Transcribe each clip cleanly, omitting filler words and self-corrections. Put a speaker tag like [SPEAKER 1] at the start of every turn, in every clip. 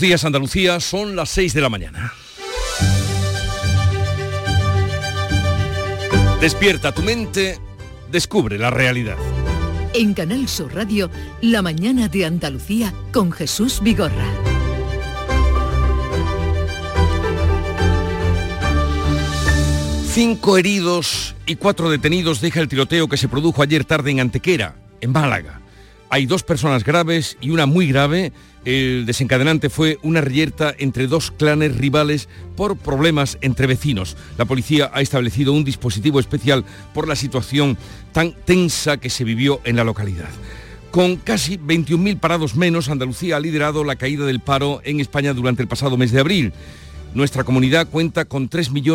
[SPEAKER 1] Días Andalucía, son las 6 de la mañana. Despierta tu mente, descubre la realidad.
[SPEAKER 2] En Canal Sur Radio, La mañana de Andalucía con Jesús Vigorra.
[SPEAKER 1] Cinco heridos y 4 detenidos deja el tiroteo que se produjo ayer tarde en Antequera, en Málaga. Hay 2 personas graves y una muy grave. El desencadenante fue una reyerta entre 2 clanes rivales por problemas entre vecinos. La policía ha establecido un dispositivo especial por la situación tan tensa que se vivió en la localidad. Con casi 21.000 parados menos, Andalucía ha liderado la caída del paro en España durante el pasado mes de abril. Nuestra comunidad cuenta con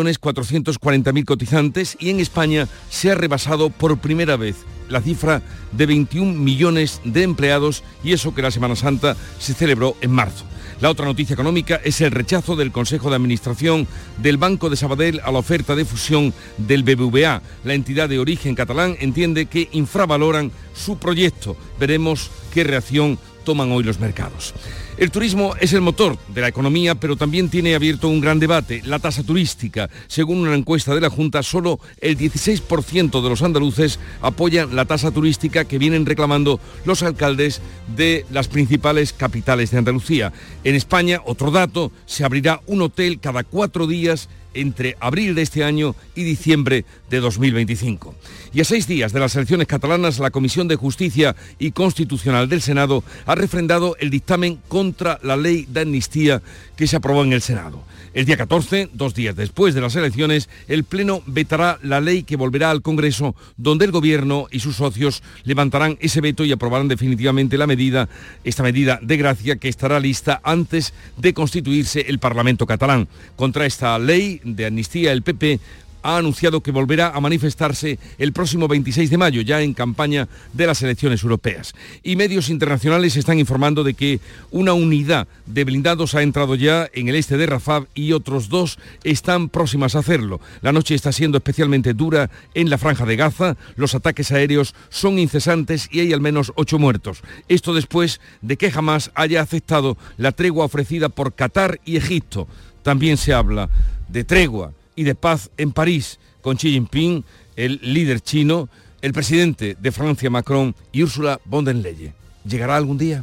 [SPEAKER 1] 3.440.000 cotizantes y en España se ha rebasado por primera vez la cifra de 21 millones de empleados, y eso que la Semana Santa se celebró en marzo. La otra noticia económica es el rechazo del Consejo de Administración del Banco de Sabadell a la oferta de fusión del BBVA. La entidad de origen catalán entiende que infravaloran su proyecto. Veremos qué reacción toman hoy los mercados. El turismo es el motor de la economía, pero también tiene abierto un gran debate, la tasa turística. Según una encuesta de la Junta, solo el 16% de los andaluces apoyan la tasa turística que vienen reclamando los alcaldes de las principales capitales de Andalucía. En España, otro dato, se abrirá un hotel cada 4 días entre abril de este año y diciembre de 2025. Y a 6 días de las elecciones catalanas, la Comisión de Justicia y Constitucional del Senado ha refrendado el dictamen contra la ley de amnistía que se aprobó en el Senado. El día 14, 2 días después de las elecciones, el Pleno vetará la ley que volverá al Congreso, donde el Gobierno y sus socios levantarán ese veto y aprobarán definitivamente esta medida de gracia que estará lista antes de constituirse el Parlamento catalán. Contra esta ley de amnistía, el PP ha anunciado que volverá a manifestarse el próximo 26 de mayo, ya en campaña de las elecciones europeas. Y medios internacionales están informando de que una unidad de blindados ha entrado ya en el este de Rafah y otros 2 están próximas a hacerlo. La noche está siendo especialmente dura en la Franja de Gaza, los ataques aéreos son incesantes y hay al menos 8 muertos. Esto después de que Hamás haya aceptado la tregua ofrecida por Qatar y Egipto. También se habla de tregua y de paz en París, con Xi Jinping, el líder chino, el presidente de Francia, Macron, y Ursula von der Leyen. ¿Llegará algún día?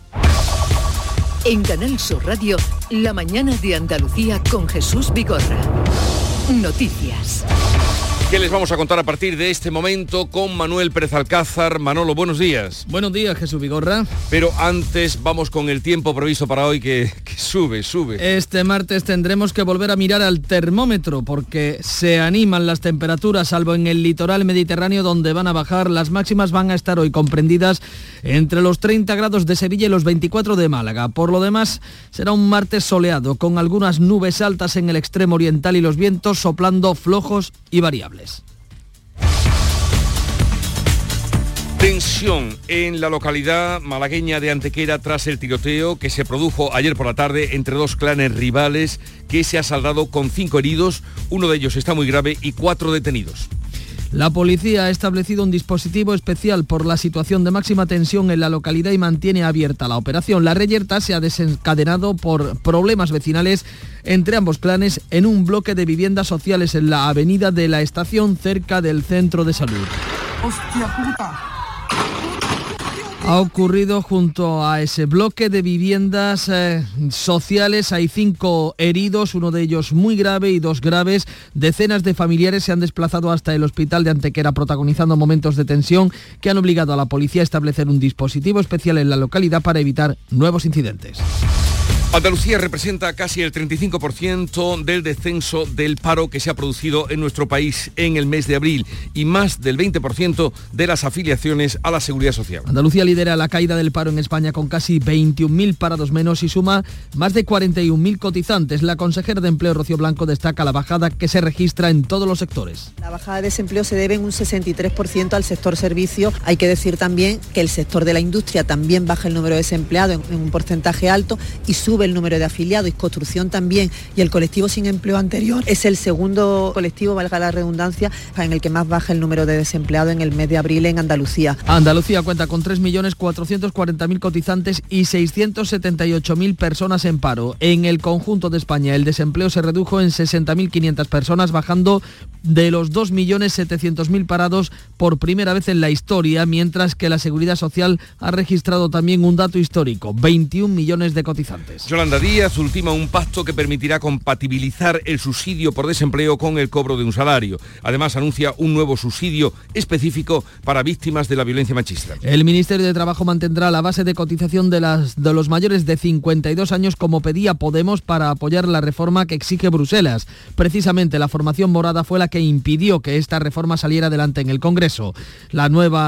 [SPEAKER 2] En Canal Sur Radio, La mañana de Andalucía con Jesús Vigorra. Noticias.
[SPEAKER 1] ¿Qué les vamos a contar a partir de este momento con Manuel Pérez Alcázar? Manolo, buenos días.
[SPEAKER 3] Buenos días, Jesús Vigorra.
[SPEAKER 1] Pero antes vamos con el tiempo previsto para hoy que sube.
[SPEAKER 3] Este martes tendremos que volver a mirar al termómetro porque se animan las temperaturas, salvo en el litoral mediterráneo donde van a bajar. Las máximas van a estar hoy comprendidas entre los 30 grados de Sevilla y los 24 de Málaga. Por lo demás, será un martes soleado con algunas nubes altas en el extremo oriental y los vientos soplando flojos y variables.
[SPEAKER 1] Tensión en la localidad malagueña de Antequera tras el tiroteo que se produjo ayer por la tarde entre 2 clanes rivales que se ha saldado con 5 heridos, uno de ellos está muy grave y 4 detenidos.
[SPEAKER 3] La policía ha establecido un dispositivo especial por la situación de máxima tensión en la localidad y mantiene abierta la operación. La reyerta se ha desencadenado por problemas vecinales entre ambos clanes en un bloque de viviendas sociales en la avenida de la Estación, cerca del centro de salud. ¡Hostia puta! Ha ocurrido junto a ese bloque de viviendas sociales. Hay 5 heridos, uno de ellos muy grave y 2 graves. Decenas de familiares se han desplazado hasta el hospital de Antequera, protagonizando momentos de tensión que han obligado a la policía a establecer un dispositivo especial en la localidad para evitar nuevos incidentes.
[SPEAKER 1] Andalucía representa casi el 35% del descenso del paro que se ha producido en nuestro país en el mes de abril y más del 20% de las afiliaciones a la Seguridad Social.
[SPEAKER 3] Andalucía lidera la caída del paro en España con casi 21.000 parados menos y suma más de 41.000 cotizantes. La consejera de Empleo, Rocío Blanco, destaca la bajada que se registra en todos los sectores.
[SPEAKER 4] La bajada de desempleo se debe en un 63% al sector servicio. Hay que decir también que el sector de la industria también baja el número de desempleados en un porcentaje alto y sube sube el número de afiliados y construcción también, y el colectivo sin empleo anterior es el segundo colectivo, valga la redundancia, en el que más baja el número de desempleados en el mes de abril en Andalucía.
[SPEAKER 3] Andalucía cuenta con 3.440.000 cotizantes y 678.000 personas en paro. En el conjunto de España el desempleo se redujo en 60.500 personas, bajando de los 2.700.000 parados por primera vez en la historia, mientras que la Seguridad Social ha registrado también un dato histórico, 21 millones de cotizantes.
[SPEAKER 1] Yolanda Díaz ultima un pacto que permitirá compatibilizar el subsidio por desempleo con el cobro de un salario. Además, anuncia un nuevo subsidio específico para víctimas de la violencia machista.
[SPEAKER 3] El Ministerio de Trabajo mantendrá la base de cotización de los mayores de 52 años como pedía Podemos para apoyar la reforma que exige Bruselas. Precisamente la formación morada fue la que impidió que esta reforma saliera adelante en el Congreso. La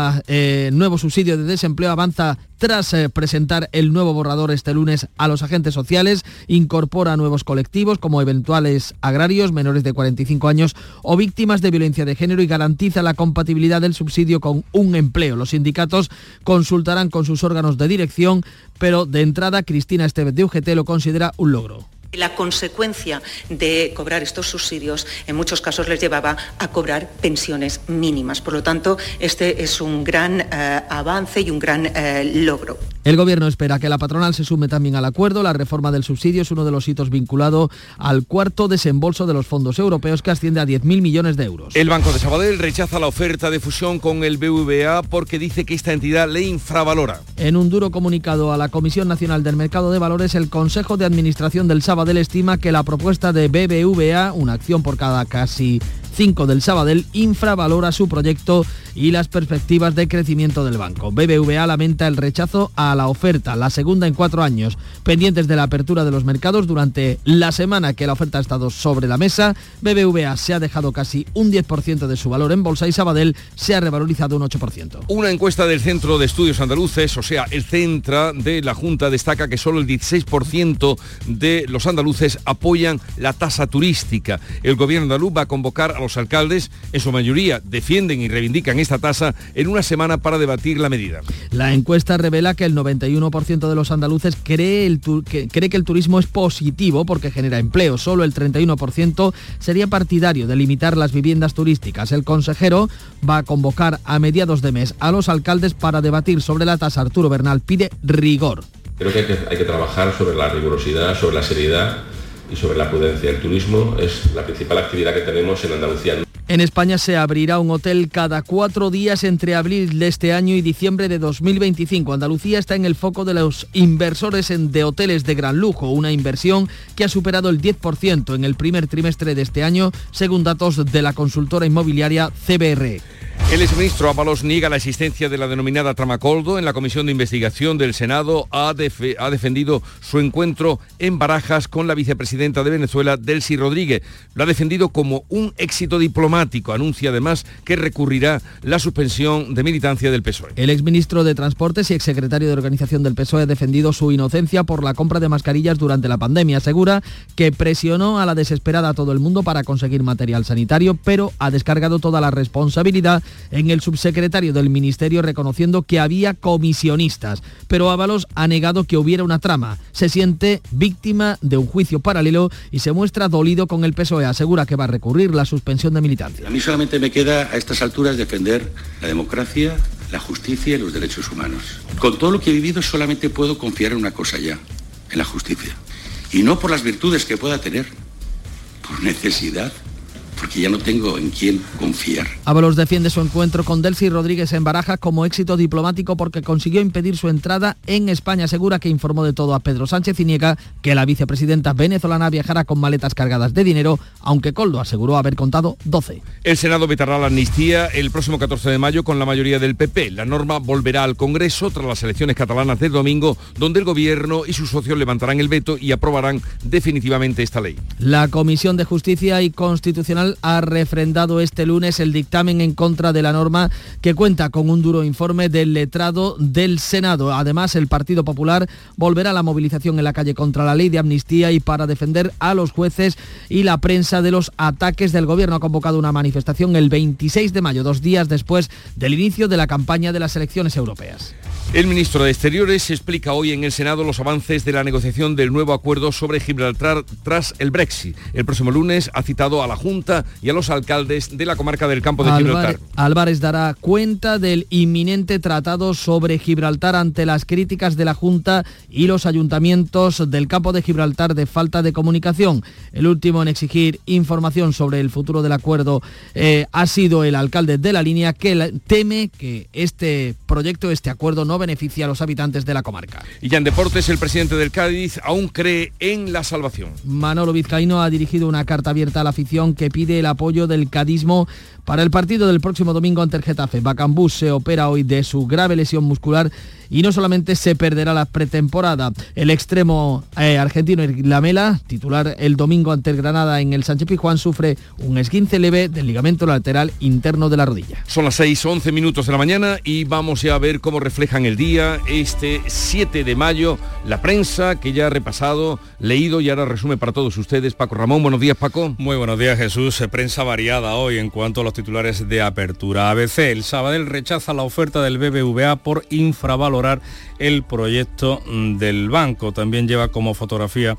[SPEAKER 3] nuevo subsidio de desempleo avanza tras presentar el nuevo borrador este lunes a los agentes sociales, incorpora nuevos colectivos como eventuales agrarios, menores de 45 años o víctimas de violencia de género y garantiza la compatibilidad del subsidio con un empleo. Los sindicatos consultarán con sus órganos de dirección, pero de entrada Cristina Estévez de UGT lo considera un logro.
[SPEAKER 5] La consecuencia de cobrar estos subsidios en muchos casos les llevaba a cobrar pensiones mínimas. Por lo tanto, este es un gran avance y un gran logro.
[SPEAKER 3] El Gobierno espera que la patronal se sume también al acuerdo. La reforma del subsidio es uno de los hitos vinculado al cuarto desembolso de los fondos europeos, que asciende a 10.000 millones de euros.
[SPEAKER 1] El Banco de Sabadell rechaza la oferta de fusión con el BBVA porque dice que esta entidad le infravalora.
[SPEAKER 3] En un duro comunicado a la Comisión Nacional del Mercado de Valores, el Consejo de Administración del Sabadell estima que la propuesta de BBVA, una acción por cada casi 5 del Sabadell, infravalora su proyecto y las perspectivas de crecimiento del banco. BBVA lamenta el rechazo a la oferta, la segunda en 4 años. Pendientes de la apertura de los mercados, durante la semana que la oferta ha estado sobre la mesa, BBVA se ha dejado casi un 10% de su valor en bolsa y Sabadell se ha revalorizado un 8%.
[SPEAKER 1] Una encuesta del Centro de Estudios Andaluces, o sea, el Centra de la Junta, destaca que solo el 16% de los andaluces apoyan la tasa turística. El gobierno andaluz va a convocar a los alcaldes, en su mayoría defienden y reivindican esta tasa, en una semana para debatir la medida.
[SPEAKER 3] La encuesta revela que el 91% de los andaluces cree que el turismo es positivo porque genera empleo. Solo el 31% sería partidario de limitar las viviendas turísticas. El consejero va a convocar a mediados de mes a los alcaldes para debatir sobre la tasa. Arturo Bernal pide rigor.
[SPEAKER 6] Creo que hay que trabajar sobre la rigurosidad, sobre la seriedad y sobre la prudencia. El turismo es la principal actividad que tenemos en Andalucía.
[SPEAKER 3] En España se abrirá un hotel cada 4 días entre abril de este año y diciembre de 2025. Andalucía está en el foco de los inversores de hoteles de gran lujo, una inversión que ha superado el 10% en el primer trimestre de este año, según datos de la consultora inmobiliaria CBRE.
[SPEAKER 1] El exministro Ábalos niega la existencia de la denominada trama Coldo. En la comisión de investigación del Senado ha defendido su encuentro en Barajas con la vicepresidenta de Venezuela, Delcy Rodríguez. Lo ha defendido como un éxito diplomático. Anuncia además que recurrirá la suspensión de militancia del PSOE.
[SPEAKER 3] El exministro de Transportes y exsecretario de Organización del PSOE ha defendido su inocencia por la compra de mascarillas durante la pandemia. Asegura que presionó a la desesperada a todo el mundo para conseguir material sanitario, pero ha descargado toda la responsabilidad en el subsecretario del Ministerio, reconociendo que había comisionistas. Pero Ábalos ha negado que hubiera una trama. Se siente víctima de un juicio paralelo y se muestra dolido con el PSOE. Asegura que va a recurrir la suspensión de militancia.
[SPEAKER 7] A mí solamente me queda a estas alturas defender la democracia, la justicia y los derechos humanos. Con todo lo que he vivido solamente puedo confiar en una cosa ya, en la justicia. Y no por las virtudes que pueda tener, por necesidad, porque ya no tengo en quién confiar.
[SPEAKER 3] Ábalos defiende su encuentro con Delcy Rodríguez en Barajas como éxito diplomático porque consiguió impedir su entrada en España. Asegura que informó de todo a Pedro Sánchez y niega que la vicepresidenta venezolana viajara con maletas cargadas de dinero, aunque Coldo aseguró haber contado 12.
[SPEAKER 1] El Senado vetará la amnistía el próximo 14 de mayo con la mayoría del PP. La norma volverá al Congreso tras las elecciones catalanas del domingo, donde el Gobierno y sus socios levantarán el veto y aprobarán definitivamente esta ley.
[SPEAKER 3] La Comisión de Justicia y Constitucional Constitucional ha refrendado este lunes el dictamen en contra de la norma, que cuenta con un duro informe del letrado del Senado. Además, el Partido Popular volverá a la movilización en la calle contra la ley de amnistía y para defender a los jueces y la prensa de los ataques del Gobierno. Ha convocado una manifestación el 26 de mayo, 2 días después del inicio de la campaña de las elecciones europeas.
[SPEAKER 1] El ministro de Exteriores explica hoy en el Senado los avances de la negociación del nuevo acuerdo sobre Gibraltar tras el Brexit. El próximo lunes ha citado a la Junta y a los alcaldes de la comarca del Campo de Gibraltar.
[SPEAKER 3] Álvarez dará cuenta del inminente tratado sobre Gibraltar ante las críticas de la Junta y los ayuntamientos del Campo de Gibraltar de falta de comunicación. El último en exigir información sobre el futuro del acuerdo ha sido el alcalde de La Línea, que teme que este acuerdo no beneficia a los habitantes de la comarca.
[SPEAKER 1] Y ya en deportes, el presidente del Cádiz aún cree en la salvación.
[SPEAKER 3] Manolo Vizcaíno ha dirigido una carta abierta a la afición que pide el apoyo del cadismo para el partido del próximo domingo ante el Getafe. Bacambú se opera hoy de su grave lesión muscular y no solamente se perderá la pretemporada. El extremo argentino Lamela, titular el domingo ante el Granada en el Sánchez Pizjuán, sufre un esguince leve del ligamento lateral interno de la rodilla.
[SPEAKER 1] Son las 6:11 de la mañana y vamos ya a ver cómo reflejan el día este 7 de mayo la prensa, que ya ha repasado, leído y ahora resume para todos ustedes. Paco Ramón, buenos días, Paco.
[SPEAKER 8] Muy buenos días, Jesús. Prensa variada hoy en cuanto a los titulares de apertura. ABC, el Sabadell rechaza la oferta del BBVA por infravalorar el proyecto del banco. También lleva como fotografía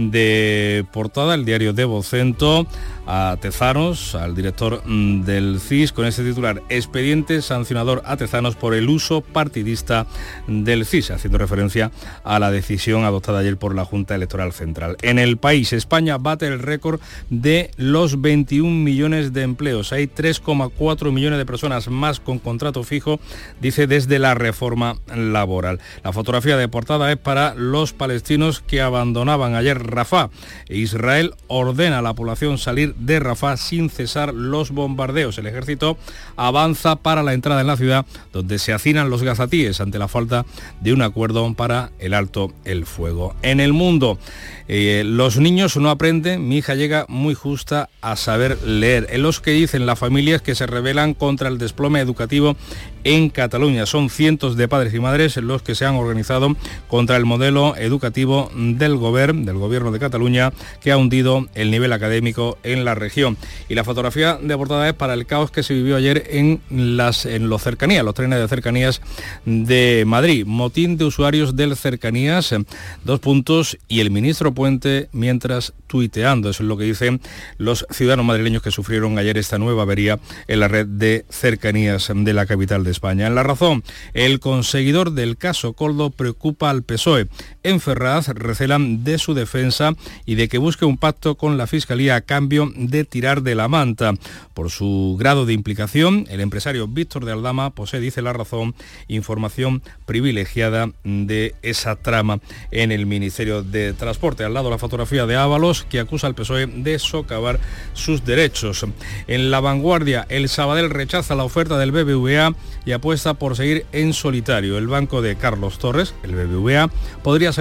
[SPEAKER 8] de portada el diario de Vocento a Tezanos, al director del CIS, con ese titular: expediente sancionador a Tezanos por el uso partidista del CIS, haciendo referencia a la decisión adoptada ayer por la Junta Electoral Central. En El País, España bate el récord de los 21 millones de empleos. Hay 3,4 millones de personas más con contrato fijo, dice, desde la reforma laboral. La fotografía de portada es para los palestinos que abandonaban ayer Rafah. Israel ordena a la población salir de Rafah sin cesar los bombardeos. El ejército avanza para la entrada en la ciudad, donde se hacinan los gazatíes ante la falta de un acuerdo para el alto el fuego. En El Mundo, los niños no aprenden, mi hija llega muy justa a saber leer. En los que dicen las familias que se rebelan contra el desplome educativo en Cataluña. Son cientos de padres y madres los que se han organizado contra el modelo educativo del gobierno de Cataluña, que ha hundido el nivel académico en la región. Y la fotografía de portada es para el caos que se vivió ayer en los trenes de cercanías de Madrid. Motín de usuarios del Cercanías, 2 puntos, y el ministro Puente mientras tuiteando. Eso es lo que dicen los ciudadanos madrileños que sufrieron ayer esta nueva avería en la red de cercanías de la capital de España. En La Razón, el conseguidor del caso Coldo preocupa al PSOE. En Ferraz recelan de su defensa y de que busque un pacto con la Fiscalía a cambio de tirar de la manta. Por su grado de implicación, el empresario Víctor de Aldama posee, dice La Razón, información privilegiada de esa trama en el Ministerio de Transporte. Al lado, la fotografía de Ábalos, que acusa al PSOE de socavar sus derechos. En La Vanguardia, el Sabadell rechaza la oferta del BBVA y apuesta por seguir en solitario. El banco de Carlos Torres, el BBVA, podría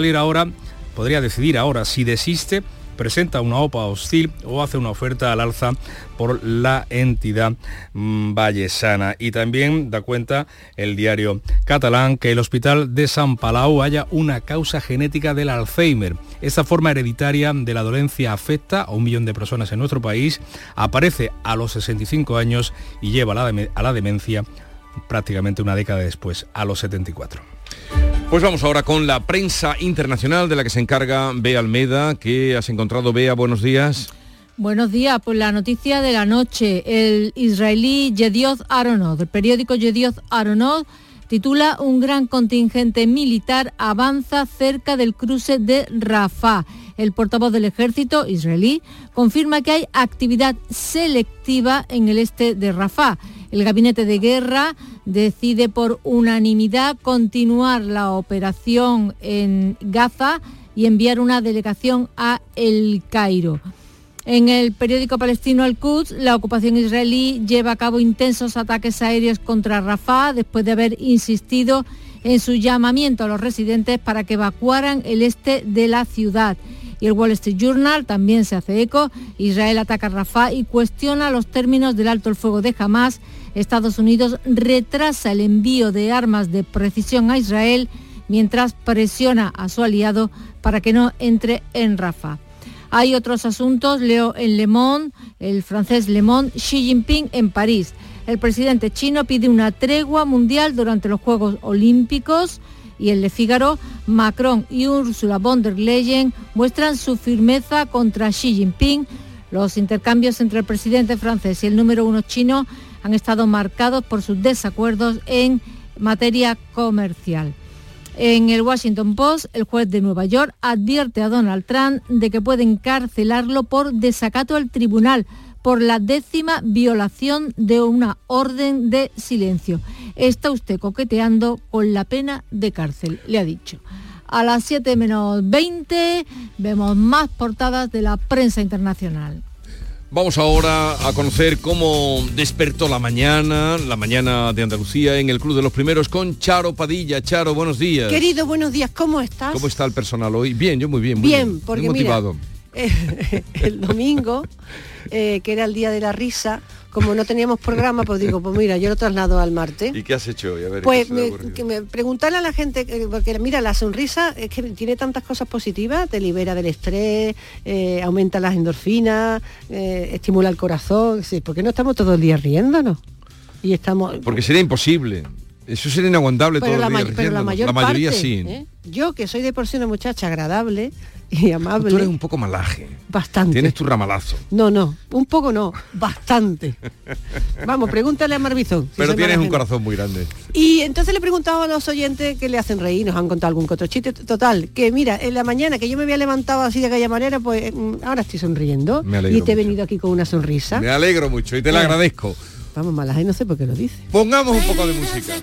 [SPEAKER 8] decidir ahora si desiste, presenta una OPA hostil o hace una oferta al alza por la entidad vallesana. Y también da cuenta el diario catalán que el Hospital de Sant Palau halla una causa genética del Alzheimer. Esta forma hereditaria de la dolencia afecta a 1 millón de personas en nuestro país, aparece a los 65 años y lleva a la demencia prácticamente una década después, a los 74.
[SPEAKER 1] Pues vamos ahora con la prensa internacional, de la que se encarga Bea Almeda. ¿Qué has encontrado, Bea? Buenos días.
[SPEAKER 9] Buenos días. Pues la noticia de la noche: el israelí Yedioth Aharonot, el periódico Yedioth Aharonot, titula: un gran contingente militar avanza cerca del cruce de Rafah. El portavoz del ejército israelí confirma que hay actividad selectiva en el este de Rafah. El gabinete de guerra decide por unanimidad continuar la operación en Gaza y enviar una delegación a El Cairo. En el periódico palestino Al-Quds, la ocupación israelí lleva a cabo intensos ataques aéreos contra Rafah después de haber insistido en su llamamiento a los residentes para que evacuaran el este de la ciudad. Y el Wall Street Journal también se hace eco. Israel ataca a Rafah y cuestiona los términos del alto el fuego de Hamás. Estados Unidos retrasa el envío de armas de precisión a Israel mientras presiona a su aliado para que no entre en Rafah. Hay otros asuntos, leo en Le Monde, el francés Le Monde, Xi Jinping en París. El presidente chino pide una tregua mundial durante los Juegos Olímpicos. Y el Le Figaro, Macron y Ursula von der Leyen muestran su firmeza contra Xi Jinping. Los intercambios entre el presidente francés y el número 1 chino han estado marcados por sus desacuerdos en materia comercial. En el Washington Post, el juez de Nueva York advierte a Donald Trump de que puede encarcelarlo por desacato al tribunal por la 10ª violación de una orden de silencio. Está usted coqueteando con la pena de cárcel, le ha dicho. A las 7 menos 20 vemos más portadas de la prensa internacional.
[SPEAKER 1] Vamos ahora a conocer cómo despertó la mañana de Andalucía en el Club de los Primeros con Charo Padilla. Charo, buenos días.
[SPEAKER 10] Querido, buenos días, ¿cómo estás?
[SPEAKER 1] ¿Cómo está el personal hoy? Bien, yo muy bien.
[SPEAKER 10] Bien, porque
[SPEAKER 1] muy motivado.
[SPEAKER 10] Mira, el domingo, que era el día de la risa, como no teníamos programa, pues digo, pues mira, yo lo traslado al martes.
[SPEAKER 1] ¿Y qué has hecho hoy? A ver,
[SPEAKER 10] pues preguntarle a la gente, porque mira, la sonrisa es que tiene tantas cosas positivas, te libera del estrés, aumenta las endorfinas, estimula el corazón. Sí, ¿por qué no estamos todo el día riéndonos? Y estamos...
[SPEAKER 1] Porque sería imposible. Eso sería inaguantable todo el día.
[SPEAKER 10] Pero la mayoría
[SPEAKER 1] parte, sí.
[SPEAKER 10] Yo, que soy de por sí una muchacha agradable y amable.
[SPEAKER 1] Tú eres un poco malaje.
[SPEAKER 10] Bastante.
[SPEAKER 1] Tienes tu ramalazo.
[SPEAKER 10] No, un poco no, bastante. Vamos, pregúntale a Marbizón.
[SPEAKER 1] Pero tienes un corazón muy grande.
[SPEAKER 10] Y entonces le preguntaba a los oyentes que le hacen reír, nos han contado algún otro chiste. Total, que mira, en la mañana que yo me había levantado así de aquella manera, pues ahora estoy sonriendo.
[SPEAKER 1] Me alegro
[SPEAKER 10] y te he
[SPEAKER 1] mucho.
[SPEAKER 10] venido aquí con una sonrisa.
[SPEAKER 1] Me alegro mucho y te lo agradezco.
[SPEAKER 10] Vamos, malaje, no sé por qué lo dice.
[SPEAKER 1] Pongamos un poco de música.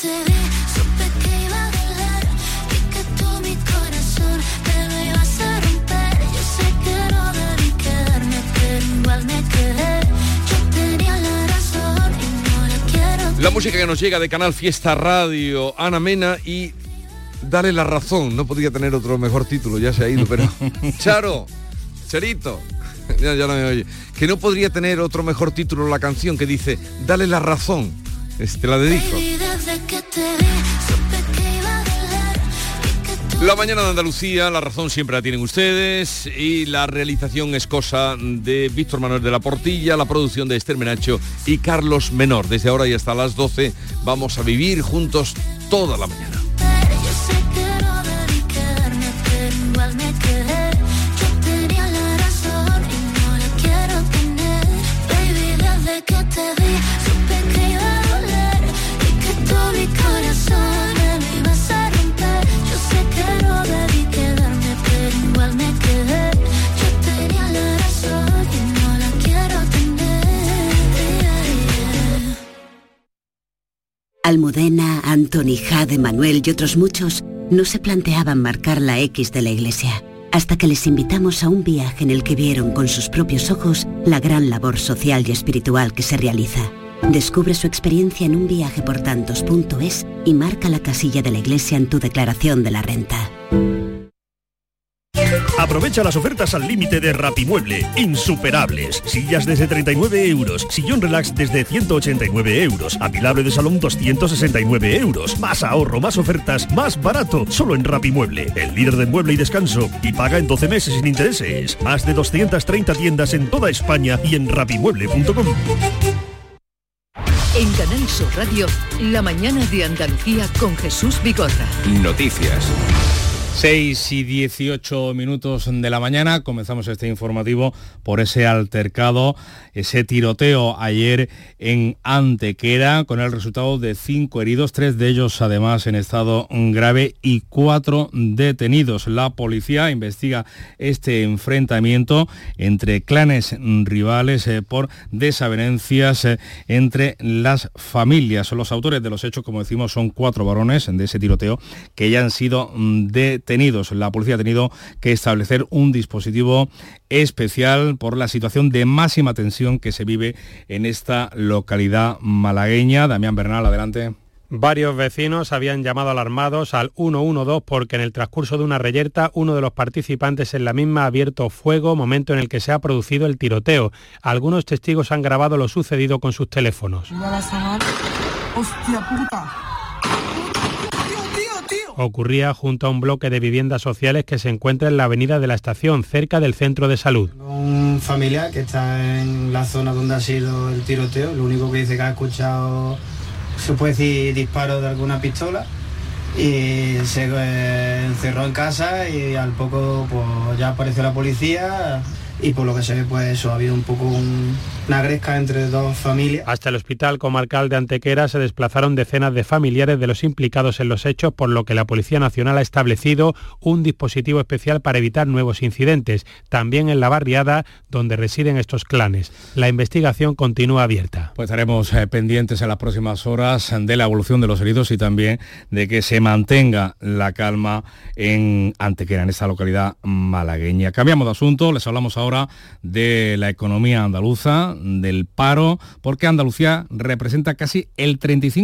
[SPEAKER 1] La música que nos llega de Canal Fiesta Radio, Ana Mena y Dale la razón. No podría tener otro mejor título, ya se ha ido, pero... Charito, ya no me oye. Que no podría tener otro mejor título la canción que dice Dale la razón. Te la dedico. La mañana de Andalucía, la razón siempre la tienen ustedes y la realización es cosa de Víctor Manuel de la Portilla, la producción de Esther Menacho y Carlos Menor. Desde ahora y hasta las 12 vamos a vivir juntos toda la mañana.
[SPEAKER 11] Almudena, Antoni, Jade, Manuel y otros muchos no se planteaban marcar la X de la iglesia, hasta que les invitamos a un viaje en el que vieron con sus propios ojos la gran labor social y espiritual que se realiza. Descubre su experiencia en unviajeportantos.es y marca la casilla de la iglesia en tu declaración de la renta.
[SPEAKER 12] Aprovecha las ofertas al límite de Rapimueble. Insuperables. Sillas desde 39 euros. Sillón relax desde 189 euros. Apilable de salón 269 euros. Más ahorro, más ofertas, más barato. Solo en Rapimueble. El líder de mueble y descanso. Y paga en 12 meses sin intereses. Más de 230 tiendas en toda España y en rapimueble.com.
[SPEAKER 2] En Canal Sur Radio, la mañana de Andalucía con Jesús Vigorra.
[SPEAKER 1] Noticias.
[SPEAKER 8] 6 y 18 minutos de la mañana, comenzamos este informativo por ese altercado, ese tiroteo ayer en Antequera, con el resultado de 5 heridos, 3 de ellos además en estado grave y 4 detenidos. La policía investiga este enfrentamiento entre clanes rivales por desavenencias entre las familias. Los autores de los hechos, como decimos, son 4 varones de ese tiroteo que ya han sido detenidos. La policía ha tenido que establecer un dispositivo especial por la situación de máxima tensión que se vive en esta localidad malagueña. Damián Bernal, adelante.
[SPEAKER 13] Varios vecinos habían llamado alarmados al 112 porque en el transcurso de una reyerta uno de los participantes en la misma ha abierto fuego, momento en el que se ha producido el tiroteo. Algunos testigos han grabado lo sucedido con sus teléfonos.
[SPEAKER 14] ¡Hostia puta!
[SPEAKER 13] Ocurría junto a un bloque de viviendas sociales que se encuentra en la avenida de la Estación, cerca del centro de salud.
[SPEAKER 15] Un familiar que está en la zona donde ha sido el tiroteo, lo único que dice que ha escuchado, se puede decir, disparos de alguna pistola, y se encerró en casa y al poco pues ya apareció la policía. Y por lo que se ve, pues eso, ha habido un poco una gresca entre dos familias.
[SPEAKER 13] Hasta el Hospital Comarcal de Antequera se desplazaron decenas de familiares de los implicados en los hechos, por lo que la Policía Nacional ha establecido un dispositivo especial para evitar nuevos incidentes, también en la barriada donde residen estos clanes. La investigación continúa abierta.
[SPEAKER 8] Pues estaremos pendientes en las próximas horas de la evolución de los heridos y también de que se mantenga la calma en Antequera, en esta localidad malagueña. Cambiamos de asunto, les hablamos ahora de la economía andaluza, del paro, porque Andalucía representa casi el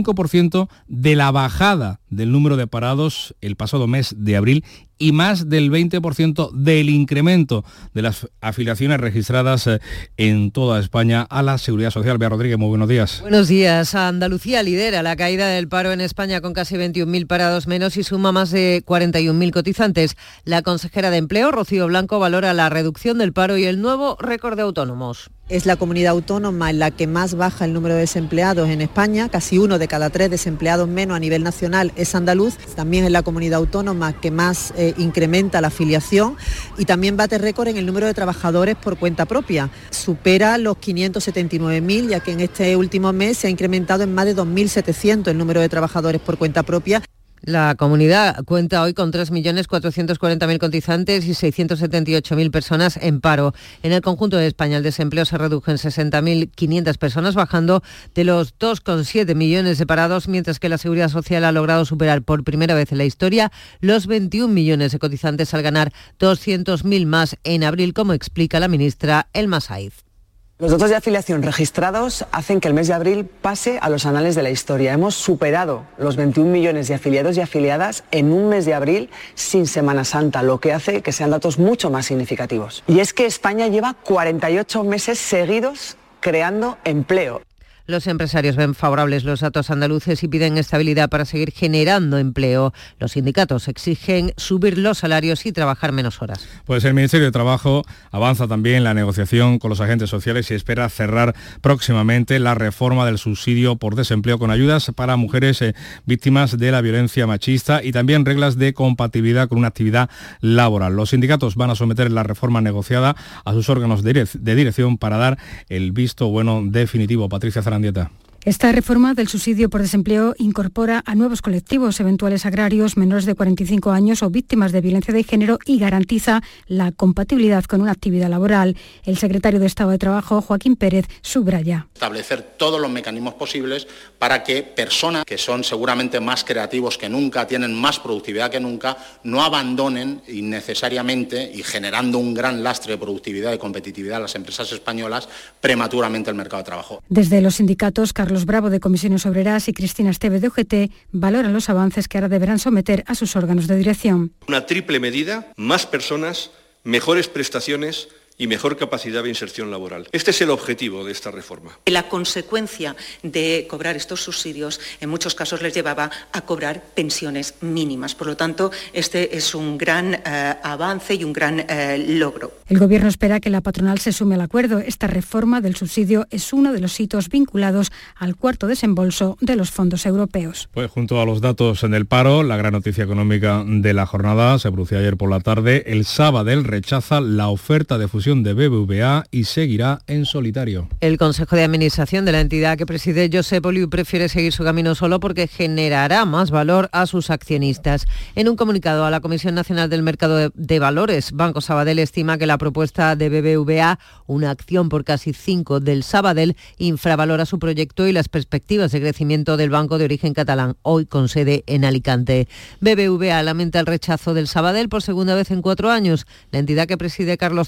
[SPEAKER 8] 35% de la bajada del número de parados el pasado mes de abril y más del 20% del incremento de las afiliaciones registradas en toda España a la Seguridad Social. Bea Rodríguez, muy buenos días.
[SPEAKER 16] Buenos días. Andalucía lidera la caída del paro en España con casi 21.000 parados menos y suma más de 41.000 cotizantes. La consejera de Empleo, Rocío Blanco, valora la reducción del paro y el nuevo récord de autónomos.
[SPEAKER 4] Es la comunidad autónoma en la que más baja el número de desempleados en España, casi 1 de cada 3 desempleados menos a nivel nacional es andaluz, también es la comunidad autónoma que más incrementa la afiliación y también bate récord en el número de trabajadores por cuenta propia, supera los 579.000, ya que en este último mes se ha incrementado en más de 2.700 el número de trabajadores por cuenta propia.
[SPEAKER 16] La comunidad cuenta hoy con 3.440.000 cotizantes y 678.000 personas en paro. En el conjunto de España el desempleo se redujo en 60.500 personas, bajando de los 2,7 millones de parados, mientras que la Seguridad Social ha logrado superar por primera vez en la historia los 21 millones de cotizantes al ganar 200.000 más en abril, como explica la ministra Elma Saiz.
[SPEAKER 17] Los datos de afiliación registrados hacen que el mes de abril pase a los anales de la historia. Hemos superado los 21 millones de afiliados y afiliadas en un mes de abril sin Semana Santa, lo que hace que sean datos mucho más significativos. Y es que España lleva 48 meses seguidos creando empleo.
[SPEAKER 16] Los empresarios ven favorables los datos andaluces y piden estabilidad para seguir generando empleo. Los sindicatos exigen subir los salarios y trabajar menos horas.
[SPEAKER 8] Pues el Ministerio de Trabajo avanza también la negociación con los agentes sociales y espera cerrar próximamente la reforma del subsidio por desempleo con ayudas para mujeres víctimas de la violencia machista y también reglas de compatibilidad con una actividad laboral. Los sindicatos van a someter la reforma negociada a sus órganos de dirección para dar el visto bueno definitivo. Patricia Zarandieta.
[SPEAKER 18] Esta reforma del subsidio por desempleo incorpora a nuevos colectivos eventuales agrarios menores de 45 años o víctimas de violencia de género y garantiza la compatibilidad con una actividad laboral. El secretario de Estado de Trabajo, Joaquín Pérez, subraya.
[SPEAKER 19] Establecer todos los mecanismos posibles para que personas que son seguramente más creativos que nunca, tienen más productividad que nunca, no abandonen innecesariamente y generando un gran lastre de productividad y competitividad a las empresas españolas prematuramente el mercado de trabajo.
[SPEAKER 18] Desde los sindicatos, Carlos Bravo de Comisiones Obreras y Cristina Esteve de UGT valoran los avances que ahora deberán someter a sus órganos de dirección.
[SPEAKER 20] Una triple medida, más personas, mejores prestaciones y mejor capacidad de inserción laboral. Este es el objetivo de esta reforma.
[SPEAKER 5] La consecuencia de cobrar estos subsidios en muchos casos les llevaba a cobrar pensiones mínimas. Por lo tanto, este es un gran avance y un gran logro.
[SPEAKER 18] El Gobierno espera que la patronal se sume al acuerdo. Esta reforma del subsidio es uno de los hitos vinculados al cuarto desembolso de los fondos europeos.
[SPEAKER 8] Pues junto a los datos en el paro, la gran noticia económica de la jornada se produjo ayer por la tarde. El Sabadell rechaza la oferta de fusión de BBVA y seguirá en solitario.
[SPEAKER 16] El Consejo de Administración de la entidad que preside Josep Oliu prefiere seguir su camino solo porque generará más valor a sus accionistas. En un comunicado a la Comisión Nacional del Mercado de Valores, Banco Sabadell estima que la propuesta de BBVA, una acción por casi 5 del Sabadell, infravalora su proyecto y las perspectivas de crecimiento del banco de origen catalán, hoy con sede en Alicante. BBVA lamenta el rechazo del Sabadell por segunda vez en 4 años. La entidad que preside Carlos Torres ya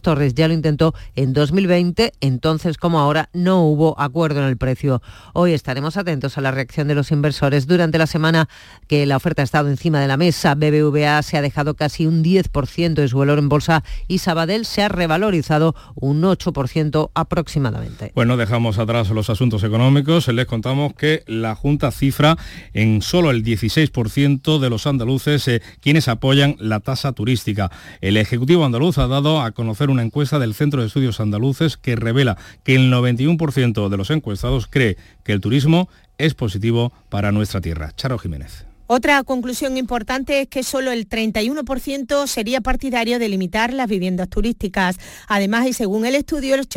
[SPEAKER 16] ya lo intentó en 2020, entonces como ahora no hubo acuerdo en el precio. Hoy estaremos atentos a la reacción de los inversores. Durante la semana que la oferta ha estado encima de la mesa, BBVA se ha dejado casi un 10% de su valor en bolsa y Sabadell se ha revalorizado un 8% aproximadamente.
[SPEAKER 8] Bueno, dejamos atrás los asuntos económicos. Les contamos que la Junta cifra en solo el 16% de los andaluces quienes apoyan la tasa turística. El Ejecutivo andaluz ha dado a conocer una encuesta del Centro de Estudios Andaluces que revela que el 91% de los encuestados cree que el turismo es positivo para nuestra tierra. Charo Jiménez.
[SPEAKER 21] Otra conclusión importante es que solo el 31% sería partidario de limitar las viviendas turísticas. Además, y según el estudio, el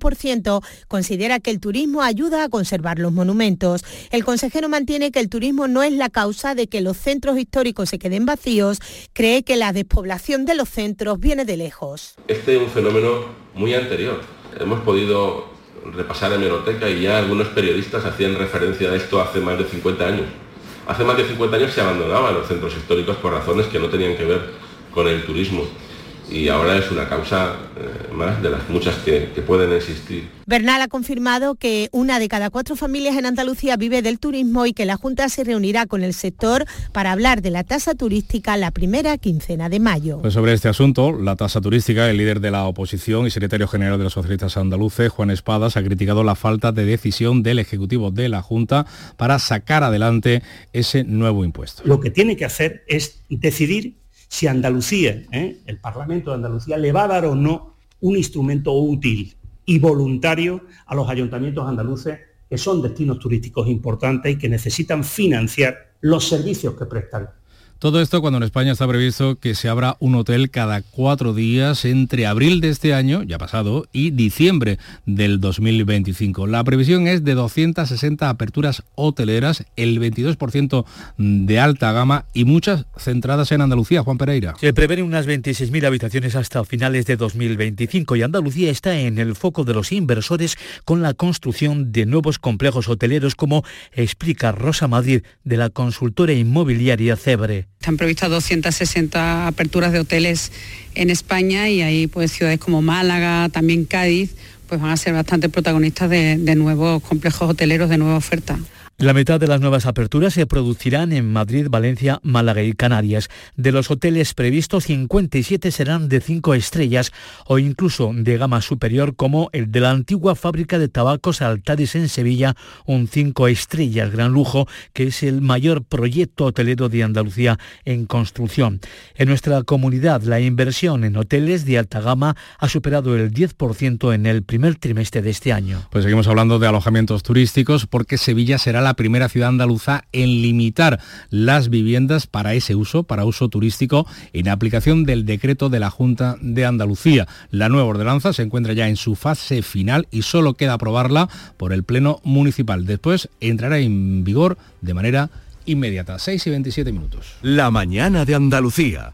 [SPEAKER 21] 81% considera que el turismo ayuda a conservar los monumentos. El consejero mantiene que el turismo no es la causa de que los centros históricos se queden vacíos. Cree que la despoblación de los centros viene de lejos.
[SPEAKER 6] Este es un fenómeno muy anterior. Hemos podido repasar hemeroteca y ya algunos periodistas hacían referencia a esto hace más de 50 años. Hace más de 50 años se abandonaban los centros históricos por razones que no tenían que ver con el turismo. Y ahora es una causa más de las muchas que pueden existir.
[SPEAKER 21] Bernal ha confirmado que 1 de cada 4 familias en Andalucía vive del turismo y que la Junta se reunirá con el sector para hablar de la tasa turística la primera quincena de mayo.
[SPEAKER 8] Pues sobre este asunto, la tasa turística, el líder de la oposición y secretario general de los socialistas andaluces, Juan Espadas, ha criticado la falta de decisión del Ejecutivo de la Junta para sacar adelante ese nuevo impuesto.
[SPEAKER 22] Lo que tiene que hacer es decidir si Andalucía, el Parlamento de Andalucía, le va a dar o no un instrumento útil y voluntario a los ayuntamientos andaluces que son destinos turísticos importantes y que necesitan financiar los servicios que prestan.
[SPEAKER 8] Todo esto cuando en España está previsto que se abra un hotel cada 4 días entre abril de este año, ya pasado, y diciembre del 2025. La previsión es de 260 aperturas hoteleras, el 22% de alta gama y muchas centradas en Andalucía. Juan Pereira.
[SPEAKER 23] Se prevén unas 26.000 habitaciones hasta finales de 2025 y Andalucía está en el foco de los inversores con la construcción de nuevos complejos hoteleros, como explica Rosa Madrid de la consultora inmobiliaria Cebre.
[SPEAKER 24] Están previstas 260 aperturas de hoteles en España y ahí pues ciudades como Málaga, también Cádiz, pues van a ser bastante protagonistas de nuevos complejos hoteleros, de nueva oferta.
[SPEAKER 23] La mitad de las nuevas aperturas se producirán en Madrid, Valencia, Málaga y Canarias. De los hoteles previstos, 57 serán de 5 estrellas o incluso de gama superior, como el de la antigua fábrica de tabacos Altares en Sevilla, un 5 estrellas gran lujo, que es el mayor proyecto hotelero de Andalucía en construcción. En nuestra comunidad, la inversión en hoteles de alta gama ha superado el 10% en el primer trimestre de este año.
[SPEAKER 8] Pues seguimos hablando de alojamientos turísticos, porque Sevilla será la primera ciudad andaluza en limitar las viviendas para ese uso, para uso turístico, en aplicación del decreto de la Junta de Andalucía. La nueva ordenanza se encuentra ya en su fase final y solo queda aprobarla por el Pleno Municipal. Después entrará en vigor de manera inmediata. 6:27.
[SPEAKER 25] La mañana de Andalucía.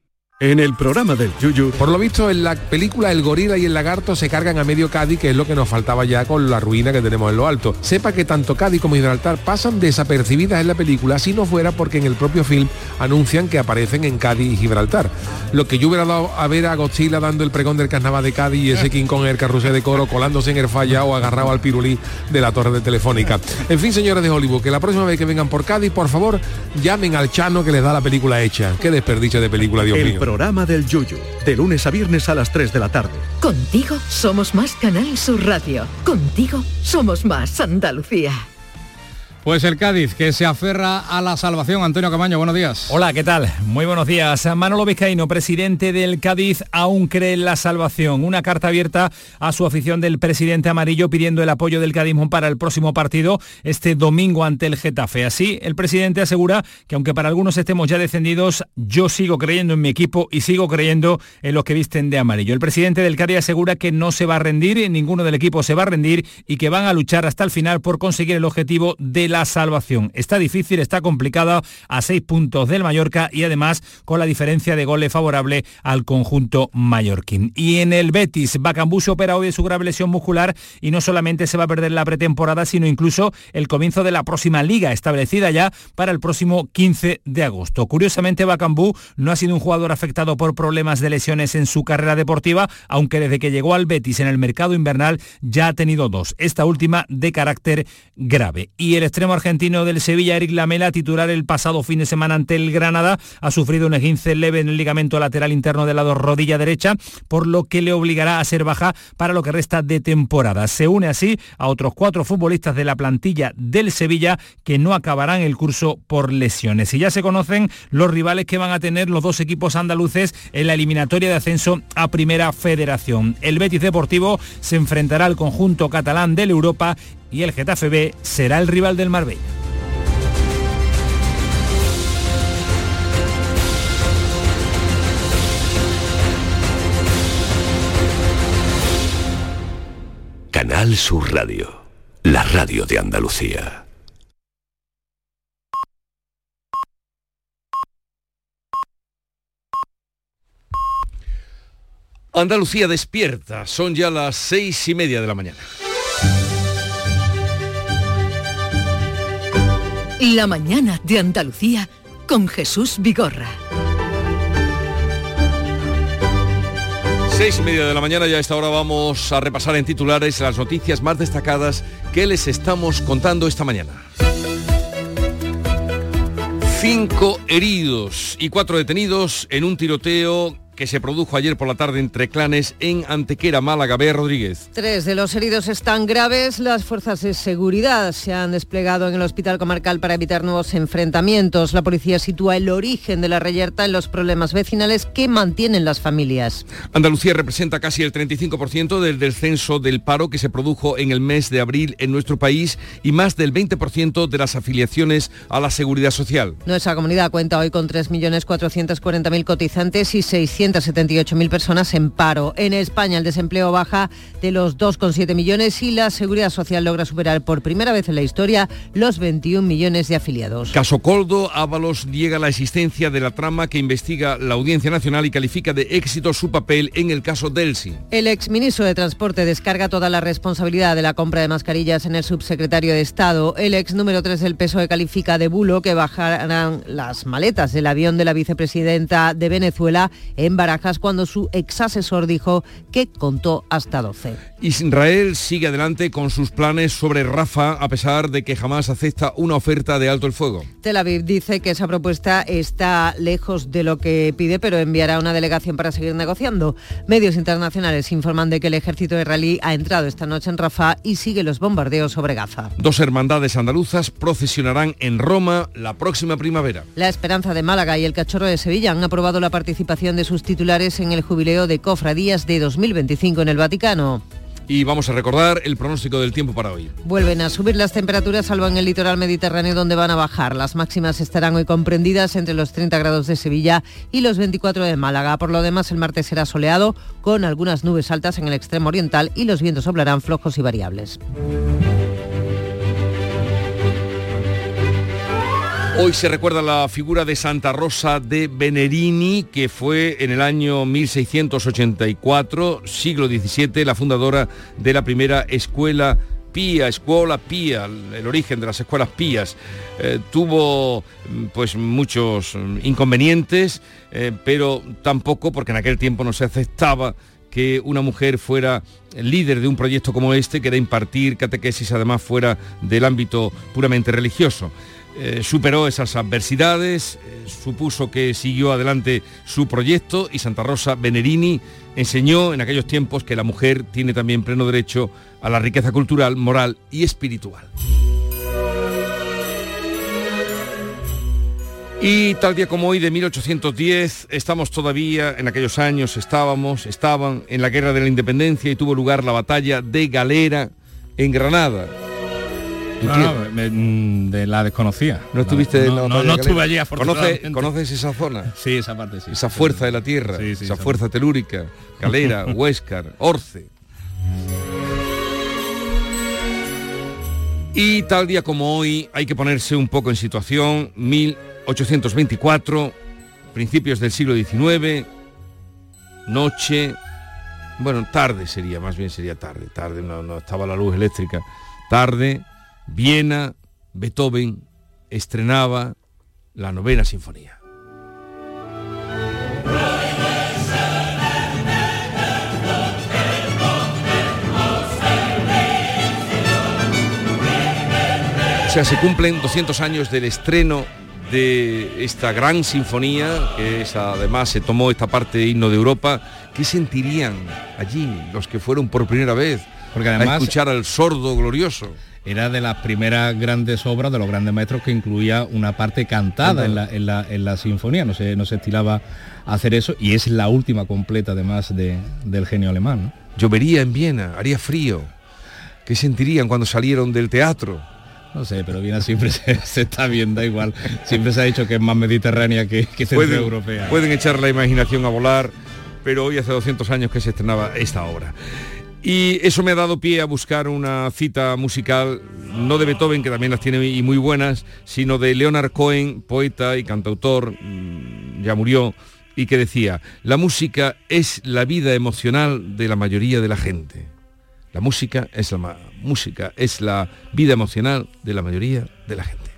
[SPEAKER 25] En el programa del Yuyu.
[SPEAKER 26] Por lo visto, en la película El gorila y el lagarto se cargan a medio Cádiz, que es lo que nos faltaba ya con la ruina que tenemos en lo alto. Sepa que tanto Cádiz como Gibraltar pasan desapercibidas en la película, si no fuera porque en el propio film anuncian que aparecen en Cádiz y Gibraltar. Lo que yo hubiera dado a ver a Godzilla dando el pregón del carnaval de Cádiz y ese King Kong en el carrusel de coro colándose en el falla o agarrado al pirulí de la torre de Telefónica. En fin, señores de Hollywood, que la próxima vez que vengan por Cádiz, por favor, llamen al Chano que les da la película hecha. Qué desperdicio de película, Dios mío.
[SPEAKER 25] Programa del Yuyu, de lunes a viernes a las 3 de la tarde.
[SPEAKER 2] Contigo somos más Canal Sur Radio. Contigo somos más Andalucía.
[SPEAKER 8] Pues el Cádiz, que se aferra a la salvación. Antonio Camaño, buenos días.
[SPEAKER 27] Hola, ¿qué tal? Muy buenos días. Manolo Vizcaíno, presidente del Cádiz, aún cree en la salvación. Una carta abierta a su afición del presidente amarillo pidiendo el apoyo del cadismo para el próximo partido, este domingo ante el Getafe. Así, el presidente asegura que aunque para algunos estemos ya descendidos, yo sigo creyendo en mi equipo y sigo creyendo en los que visten de amarillo. El presidente del Cádiz asegura que no se va a rendir, ninguno del equipo se va a rendir y que van a luchar hasta el final por conseguir el objetivo de la la salvación. Está difícil, está complicado, a 6 puntos del Mallorca y además con la diferencia de goles favorable al conjunto mallorquín. Y en el Betis, Bakambu se opera hoy de su grave lesión muscular y no solamente se va a perder la pretemporada, sino incluso el comienzo de la próxima liga, establecida ya para el próximo 15 de agosto. Curiosamente, Bakambu no ha sido un jugador afectado por problemas de lesiones en su carrera deportiva, aunque desde que llegó al Betis en el mercado invernal ya ha tenido 2, esta última de carácter grave. Y el extremo argentino del Sevilla, Eric Lamela, titular el pasado fin de semana ante el Granada, ha sufrido un esguince leve en el ligamento lateral interno de la rodilla derecha, por lo que le obligará a ser baja para lo que resta de temporada. Se une así a otros 4 futbolistas de la plantilla del Sevilla que no acabarán el curso por lesiones. Y ya se conocen los rivales que van a tener los 2 equipos andaluces en la eliminatoria de ascenso a Primera Federación. El Betis Deportivo se enfrentará al conjunto catalán del Europa y el Getafe B será el rival del Marbella.
[SPEAKER 25] Canal Sur Radio, la radio de Andalucía. Andalucía despierta, son ya las 6:30 de la mañana.
[SPEAKER 2] La mañana de Andalucía con Jesús Vigorra.
[SPEAKER 25] 6:30 de la mañana, ya a esta hora vamos a repasar en titulares las noticias más destacadas que les estamos contando esta mañana. 5 heridos y 4 detenidos en un tiroteo que se produjo ayer por la tarde entre clanes en Antequera, Málaga. Bea Rodríguez.
[SPEAKER 16] 3 de los heridos están graves. Las fuerzas de seguridad se han desplegado en el hospital comarcal para evitar nuevos enfrentamientos. La policía sitúa el origen de la reyerta en los problemas vecinales que mantienen las familias.
[SPEAKER 25] Andalucía representa casi el 35% del descenso del paro que se produjo en el mes de abril en nuestro país y más del 20% de las afiliaciones a la Seguridad Social.
[SPEAKER 16] Nuestra comunidad cuenta hoy con 3.440.000 cotizantes y 678.000 personas en paro. En España el desempleo baja de los 2,7 millones y la Seguridad Social logra superar por primera vez en la historia los 21 millones de afiliados.
[SPEAKER 25] Caso Coldo, Ábalos niega la existencia de la trama que investiga la Audiencia Nacional y califica de éxito su papel en el caso Delsi.
[SPEAKER 16] El exministro de Transporte descarga toda la responsabilidad de la compra de mascarillas en el subsecretario de Estado. El ex número 3 del PSOE califica de bulo que bajarán las maletas del avión de la vicepresidenta de Venezuela en Barajas cuando su exasesor dijo que contó hasta 12.
[SPEAKER 25] Israel sigue adelante con sus planes sobre Rafah a pesar de que jamás acepta una oferta de alto el fuego.
[SPEAKER 16] Tel Aviv dice que esa propuesta está lejos de lo que pide, pero enviará una delegación para seguir negociando. Medios internacionales informan de que el ejército israelí ha entrado esta noche en Rafah y sigue los bombardeos sobre Gaza.
[SPEAKER 25] 2 hermandades andaluzas procesionarán en Roma la próxima primavera.
[SPEAKER 16] La Esperanza de Málaga y el Cachorro de Sevilla han aprobado la participación de sus titulares en el jubileo de cofradías de 2025 en el Vaticano.
[SPEAKER 25] Y vamos a recordar el pronóstico del tiempo para hoy.
[SPEAKER 16] Vuelven a subir las temperaturas, salvo en el litoral mediterráneo, donde van a bajar. Las máximas estarán hoy comprendidas entre los 30 grados de Sevilla y los 24 de Málaga. Por lo demás, el martes será soleado, con algunas nubes altas en el extremo oriental y los vientos soplarán flojos y variables.
[SPEAKER 25] Hoy se recuerda la figura de Santa Rosa de Venerini, que fue en el año 1684, siglo XVII, la fundadora de la primera escuela pía, Escuola Pía, el origen de las escuelas pías. Tuvo pues muchos inconvenientes, pero tampoco, porque en aquel tiempo no se aceptaba que una mujer fuera líder de un proyecto como este, que era impartir catequesis además fuera del ámbito puramente religioso. Superó esas adversidades, supuso que siguió adelante su proyecto y Santa Rosa Venerini enseñó en aquellos tiempos que la mujer tiene también pleno derecho a la riqueza cultural, moral y espiritual. Y tal día como hoy de 1810, estamos todavía, en aquellos años estaban en la Guerra de la Independencia y tuvo lugar la batalla de Galera en Granada.
[SPEAKER 27] De la desconocía.
[SPEAKER 25] ¿No estuviste
[SPEAKER 27] no estuve allí, afortunadamente.
[SPEAKER 25] ¿Conoces esa zona?
[SPEAKER 27] Sí, esa parte sí.
[SPEAKER 25] Esa fuerza de la tierra,
[SPEAKER 27] sí,
[SPEAKER 25] esa fuerza telúrica, Galera, Huéscar, Orce. Y tal día como hoy hay que ponerse un poco en situación. 1824, principios del siglo XIX, noche, bueno, tarde sería, más bien sería tarde, no estaba la luz eléctrica. Tarde, Viena, Beethoven estrenaba la 9ª Sinfonía. O sea, se cumplen 200 años del estreno de esta gran sinfonía, que es, además se tomó esta parte de himno de Europa. ¿Qué sentirían allí los que fueron por primera vez? Porque además, a escuchar al sordo glorioso.
[SPEAKER 8] Era de las primeras grandes obras de los grandes maestros que incluía una parte cantada en la sinfonía. No se estilaba hacer eso, y es la última completa además del genio alemán, ¿no?
[SPEAKER 25] Llovería en Viena, haría frío. ¿Qué sentirían cuando salieron del teatro?
[SPEAKER 8] No sé, pero Viena siempre se está bien, da igual. Siempre se ha dicho que es más mediterránea que centroeuropea.
[SPEAKER 25] Pueden echar la imaginación a volar, pero hoy hace 200 años que se estrenaba esta obra. Y eso me ha dado pie a buscar una cita musical, no de Beethoven, que también las tiene y muy buenas, sino de Leonard Cohen, poeta y cantautor, ya murió, y que decía: la música es la vida emocional de la mayoría de la gente. La música es la vida emocional de la mayoría de la gente.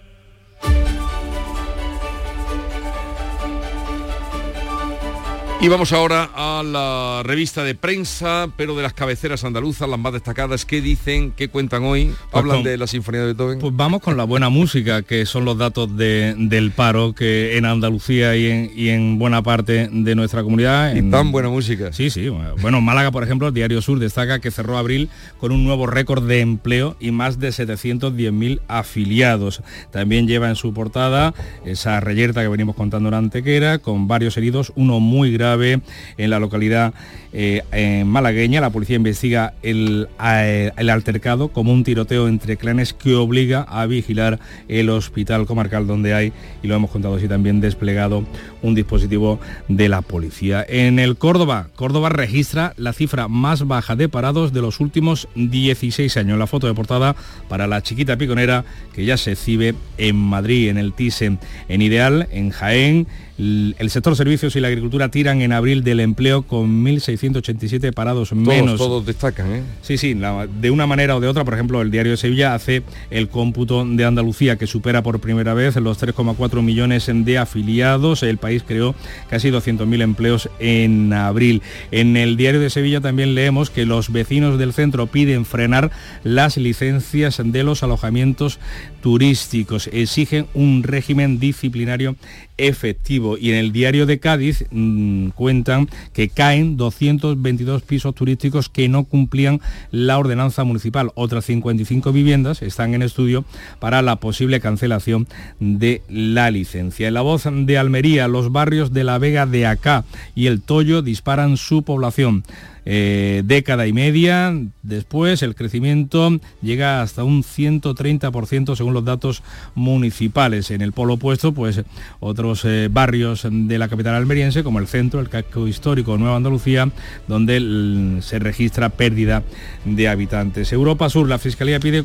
[SPEAKER 25] Y vamos ahora a la revista de prensa, pero de las cabeceras andaluzas, las más destacadas. ¿Qué dicen? ¿Qué cuentan hoy? ¿Hablan de la Sinfonía de Beethoven?
[SPEAKER 8] Pues vamos con la buena música, que son los datos del paro, que en Andalucía y en buena parte de nuestra comunidad...
[SPEAKER 25] Y tan buena música.
[SPEAKER 8] Sí. Bueno, Málaga, por ejemplo, el Diario Sur destaca que cerró abril con un nuevo récord de empleo y más de 710.000 afiliados. También lleva en su portada esa reyerta que venimos contando en Antequera, con varios heridos, uno muy grave en la localidad malagueña. La policía investiga el altercado como un tiroteo entre clanes que obliga a vigilar el hospital comarcal, donde hay, y lo hemos contado así también, desplegado un dispositivo de la policía. En el Córdoba registra la cifra más baja de parados de los últimos 16 años. La foto de portada para la chiquita piconera, que ya se exhibe en Madrid, en el Thyssen. En Ideal, en Jaén, el sector servicios y la agricultura tiran en abril del empleo con 1.687 parados menos.
[SPEAKER 25] Todos destacan, ¿eh?
[SPEAKER 8] Sí, de una manera o de otra. Por ejemplo, el Diario de Sevilla hace el cómputo de Andalucía, que supera por primera vez los 3,4 millones de afiliados. El país creó casi 200.000 empleos en abril. En el Diario de Sevilla también leemos que los vecinos del centro piden frenar las licencias de los alojamientos turísticos. Exigen un régimen disciplinario efectivo. Y en el Diario de Cádiz cuentan que caen 222 pisos turísticos que no cumplían la ordenanza municipal. Otras 55 viviendas están en estudio para la posible cancelación de la licencia. En La Voz de Almería, los barrios de La Vega de Acá y El Toyo disparan su población. Década y media después, el crecimiento llega hasta un 130% según los datos municipales. En el polo opuesto, pues otros barrios de la capital almeriense, como el centro, el casco histórico de Nueva Andalucía, donde se registra pérdida de habitantes. Europa Sur, la Fiscalía pide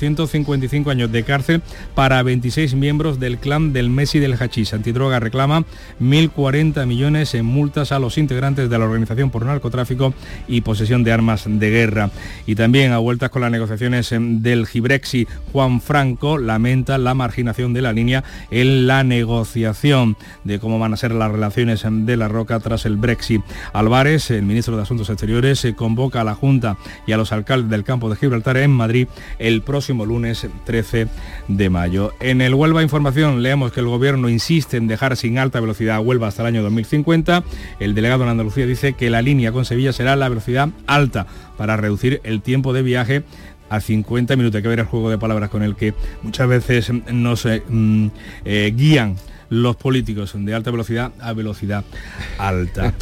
[SPEAKER 8] 455 años de cárcel para 26 miembros del clan del Messi del Hachís. Antidroga reclama 1.040 millones en multas a los integrantes de la organización por narcotráfico y posesión de armas de guerra. Y también, a vueltas con las negociaciones del Gibrexit, Juan Franco lamenta la marginación de la línea en la negociación de cómo van a ser las relaciones de La Roca tras el Brexit. Álvarez, el ministro de Asuntos Exteriores, se convoca a la Junta y a los alcaldes del campo de Gibraltar en Madrid el próximo lunes 13 de mayo. En el Huelva Información leemos que el gobierno insiste en dejar sin alta velocidad a Huelva hasta el año 2050. El delegado en Andalucía dice que la línea con Sevilla será la velocidad alta para reducir el tiempo de viaje a 50 minutos. Hay que ver el juego de palabras con el que muchas veces nos guían los políticos, de alta velocidad a velocidad alta.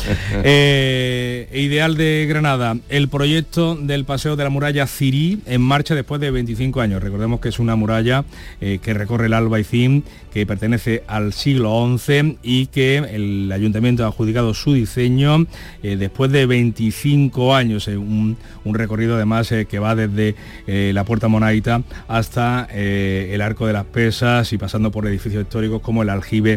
[SPEAKER 8] Ideal de Granada, el proyecto del paseo de la muralla Cirí en marcha después de 25 años. Recordemos que es una muralla que recorre el Albaicín, que pertenece al siglo XI y que el ayuntamiento ha adjudicado su diseño después de 25 años, un recorrido además que va desde la Puerta Monaita hasta el Arco de las Pesas y pasando por edificios históricos como el Aljibe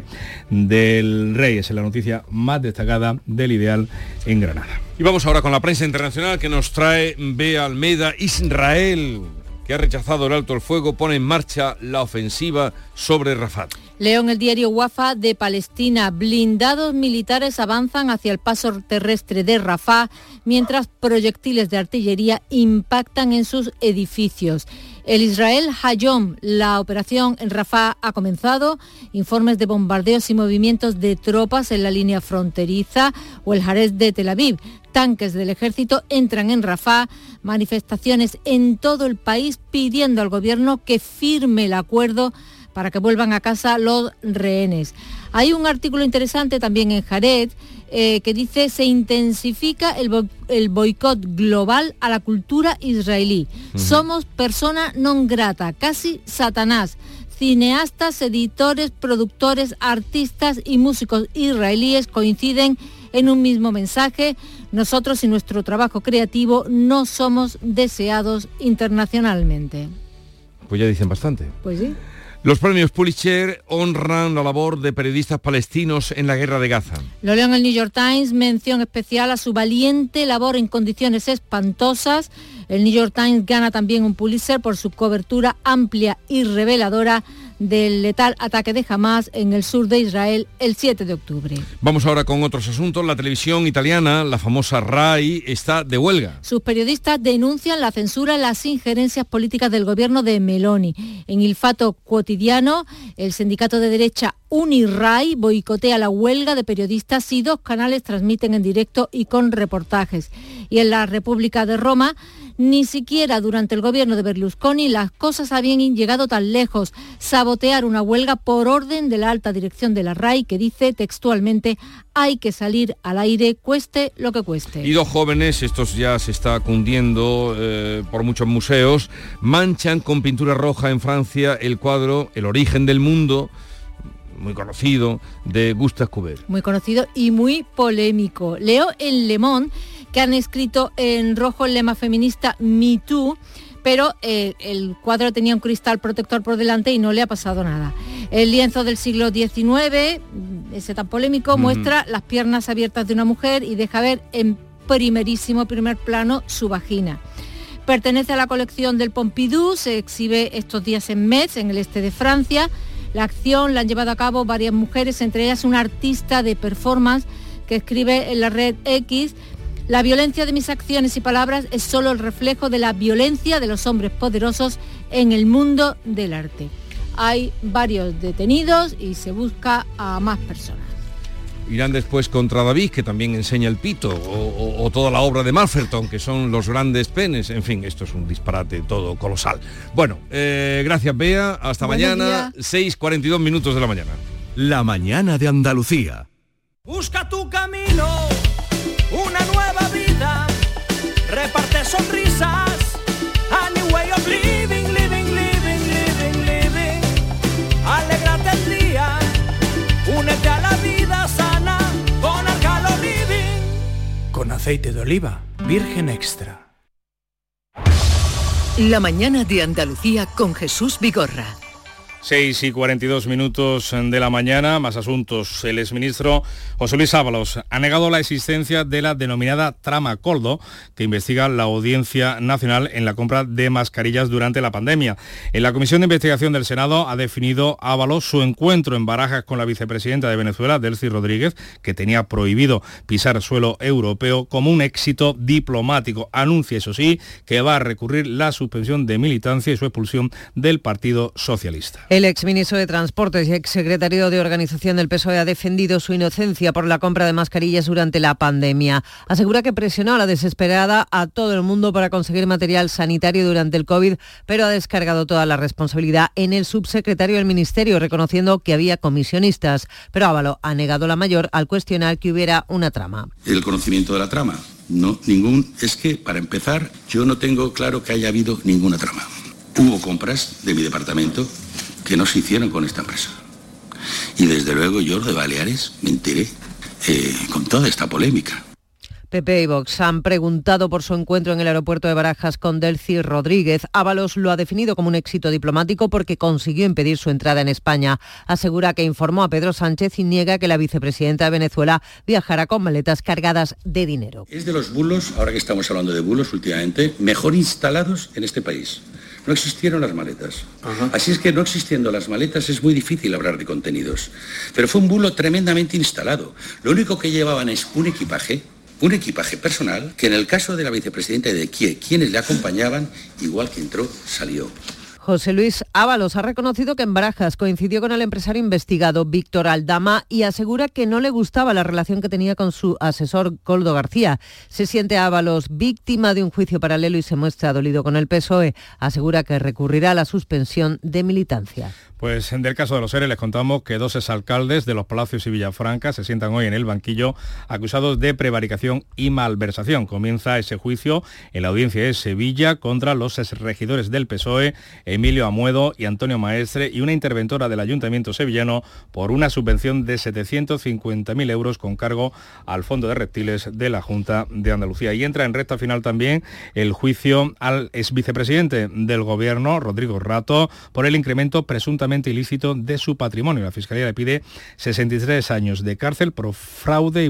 [SPEAKER 8] del Rey. Esa es la noticia más destacada del Ideal en Granada.
[SPEAKER 25] Y vamos ahora con la prensa internacional que nos trae Bea Almeida. Israel, que ha rechazado el alto el fuego, pone en marcha la ofensiva sobre Rafah.
[SPEAKER 1] Leo en el diario Wafa de Palestina, blindados militares avanzan hacia el paso terrestre de Rafah, mientras proyectiles de artillería impactan en sus edificios. El Israel Hayom, la operación en Rafah ha comenzado, informes de bombardeos y movimientos de tropas en la línea fronteriza, o el Haaretz de Tel Aviv. Tanques del ejército entran en Rafah, manifestaciones en todo el país pidiendo al gobierno que firme el acuerdo para que vuelvan a casa los rehenes. Hay un artículo interesante también en Haaretz que dice: se intensifica el boicot global a la cultura israelí. Somos persona non grata, casi Satanás. Cineastas, editores, productores, artistas y músicos israelíes coinciden en un mismo mensaje: nosotros y nuestro trabajo creativo no somos deseados internacionalmente.
[SPEAKER 25] Pues ya dicen bastante.
[SPEAKER 1] Pues sí.
[SPEAKER 25] Los premios Pulitzer honran la labor de periodistas palestinos en la guerra de Gaza.
[SPEAKER 1] Lo leo en el New York Times, mención especial a su valiente labor en condiciones espantosas. El New York Times gana también un Pulitzer por su cobertura amplia y reveladora del letal ataque de Hamas en el sur de Israel el 7 de octubre.
[SPEAKER 25] Vamos ahora con otros asuntos. La televisión italiana, la famosa RAI, está de huelga.
[SPEAKER 1] Sus periodistas denuncian la censura, las injerencias políticas del gobierno de Meloni. En Il Fatto Quotidiano, el sindicato de derecha UniRAI boicotea la huelga de periodistas y 2 canales transmiten en directo y con reportajes. Y en la República de Roma, ni siquiera durante el gobierno de Berlusconi las cosas habían llegado tan lejos. Sabotear una huelga por orden de la alta dirección de la RAI, que dice textualmente: hay que salir al aire, cueste lo que cueste.
[SPEAKER 25] Y 2 jóvenes, estos ya se está cundiendo por muchos museos, manchan con pintura roja en Francia el cuadro El origen del mundo, muy conocido, de Gustave Courbet.
[SPEAKER 1] Muy conocido y muy polémico. Leo en Le Monde que han escrito en rojo el lema feminista Me Too, pero el cuadro tenía un cristal protector por delante y no le ha pasado nada. El lienzo del siglo XIX, ese tan polémico, muestra las piernas abiertas de una mujer y deja ver en primer plano su vagina. Pertenece a la colección del Pompidou, se exhibe estos días en Metz, en el este de Francia. La acción la han llevado a cabo varias mujeres, entre ellas una artista de performance que escribe en la red X: la violencia de mis acciones y palabras es solo el reflejo de la violencia de los hombres poderosos en el mundo del arte. Hay varios detenidos y se busca a más personas.
[SPEAKER 25] Irán después contra David, que también enseña el pito, o toda la obra de Malferton, que son los grandes penes. En fin, esto es un disparate todo colosal. Bueno, gracias Bea, hasta mañana, 6:42 minutos de la mañana.
[SPEAKER 3] La mañana de Andalucía.
[SPEAKER 7] Busca tu camino, una nueva vida, reparte sonrisas, a new way of living, living, living, living, living. Alégrate el día, únete a la vida sana con Alcalo Living.
[SPEAKER 27] Con aceite de oliva, virgen extra.
[SPEAKER 2] La mañana de Andalucía con Jesús Vigorra.
[SPEAKER 8] 6:42 minutos de la mañana, más asuntos. El exministro José Luis Ábalos ha negado la existencia de la denominada trama Coldo, que investiga la Audiencia Nacional en la compra de mascarillas durante la pandemia. En la Comisión de Investigación del Senado ha definido Ábalos su encuentro en Barajas con la vicepresidenta de Venezuela, Delcy Rodríguez, que tenía prohibido pisar suelo europeo, como un éxito diplomático. Anuncia, eso sí, que va a recurrir la suspensión de militancia y su expulsión del Partido Socialista.
[SPEAKER 16] El exministro de Transportes y exsecretario de Organización del PSOE ha defendido su inocencia por la compra de mascarillas durante la pandemia. Asegura que presionó a la desesperada a todo el mundo para conseguir material sanitario durante el COVID, pero ha descargado toda la responsabilidad en el subsecretario del Ministerio, reconociendo que había comisionistas. Pero Ábalos ha negado la mayor al cuestionar que hubiera una trama.
[SPEAKER 9] El conocimiento de la trama, no, ningún. Es que, para empezar, yo no tengo claro que haya habido ninguna trama. Hubo compras de mi departamento que no se hicieron con esta empresa. Y desde luego yo de Baleares me enteré con toda esta polémica.
[SPEAKER 16] PP y Vox han preguntado por su encuentro en el aeropuerto de Barajas con Delcy Rodríguez. Ábalos lo ha definido como un éxito diplomático porque consiguió impedir su entrada en España. Asegura que informó a Pedro Sánchez y niega que la vicepresidenta de Venezuela viajara con maletas cargadas de dinero.
[SPEAKER 9] Es de los bulos, ahora que estamos hablando de bulos últimamente, mejor instalados en este país. No existieron las maletas. Así es que no existiendo las maletas es muy difícil hablar de contenidos. Pero fue un bulo tremendamente instalado. Lo único que llevaban es un equipaje personal, que en el caso de la vicepresidenta y de quienes le acompañaban, igual que entró, salió.
[SPEAKER 16] José Luis Ábalos ha reconocido que en Barajas coincidió con el empresario investigado Víctor Aldama y asegura que no le gustaba la relación que tenía con su asesor Koldo García. Se siente Ábalos víctima de un juicio paralelo y se muestra dolido con el PSOE. Asegura que recurrirá a la suspensión de militancia.
[SPEAKER 8] Pues del caso de los ERE les contamos que 2 exalcaldes de Los Palacios y Villafranca se sientan hoy en el banquillo acusados de prevaricación y malversación. Comienza ese juicio en la audiencia de Sevilla contra los exregidores del PSOE, Emilio Amuedo y Antonio Maestre, y una interventora del Ayuntamiento sevillano por una subvención de 750.000 euros con cargo al Fondo de Reptiles de la Junta de Andalucía. Y entra en recta final también el juicio al exvicepresidente del Gobierno, Rodrigo Rato, por el incremento presuntamente ilícito de su patrimonio. La Fiscalía le pide 63 años de cárcel por fraude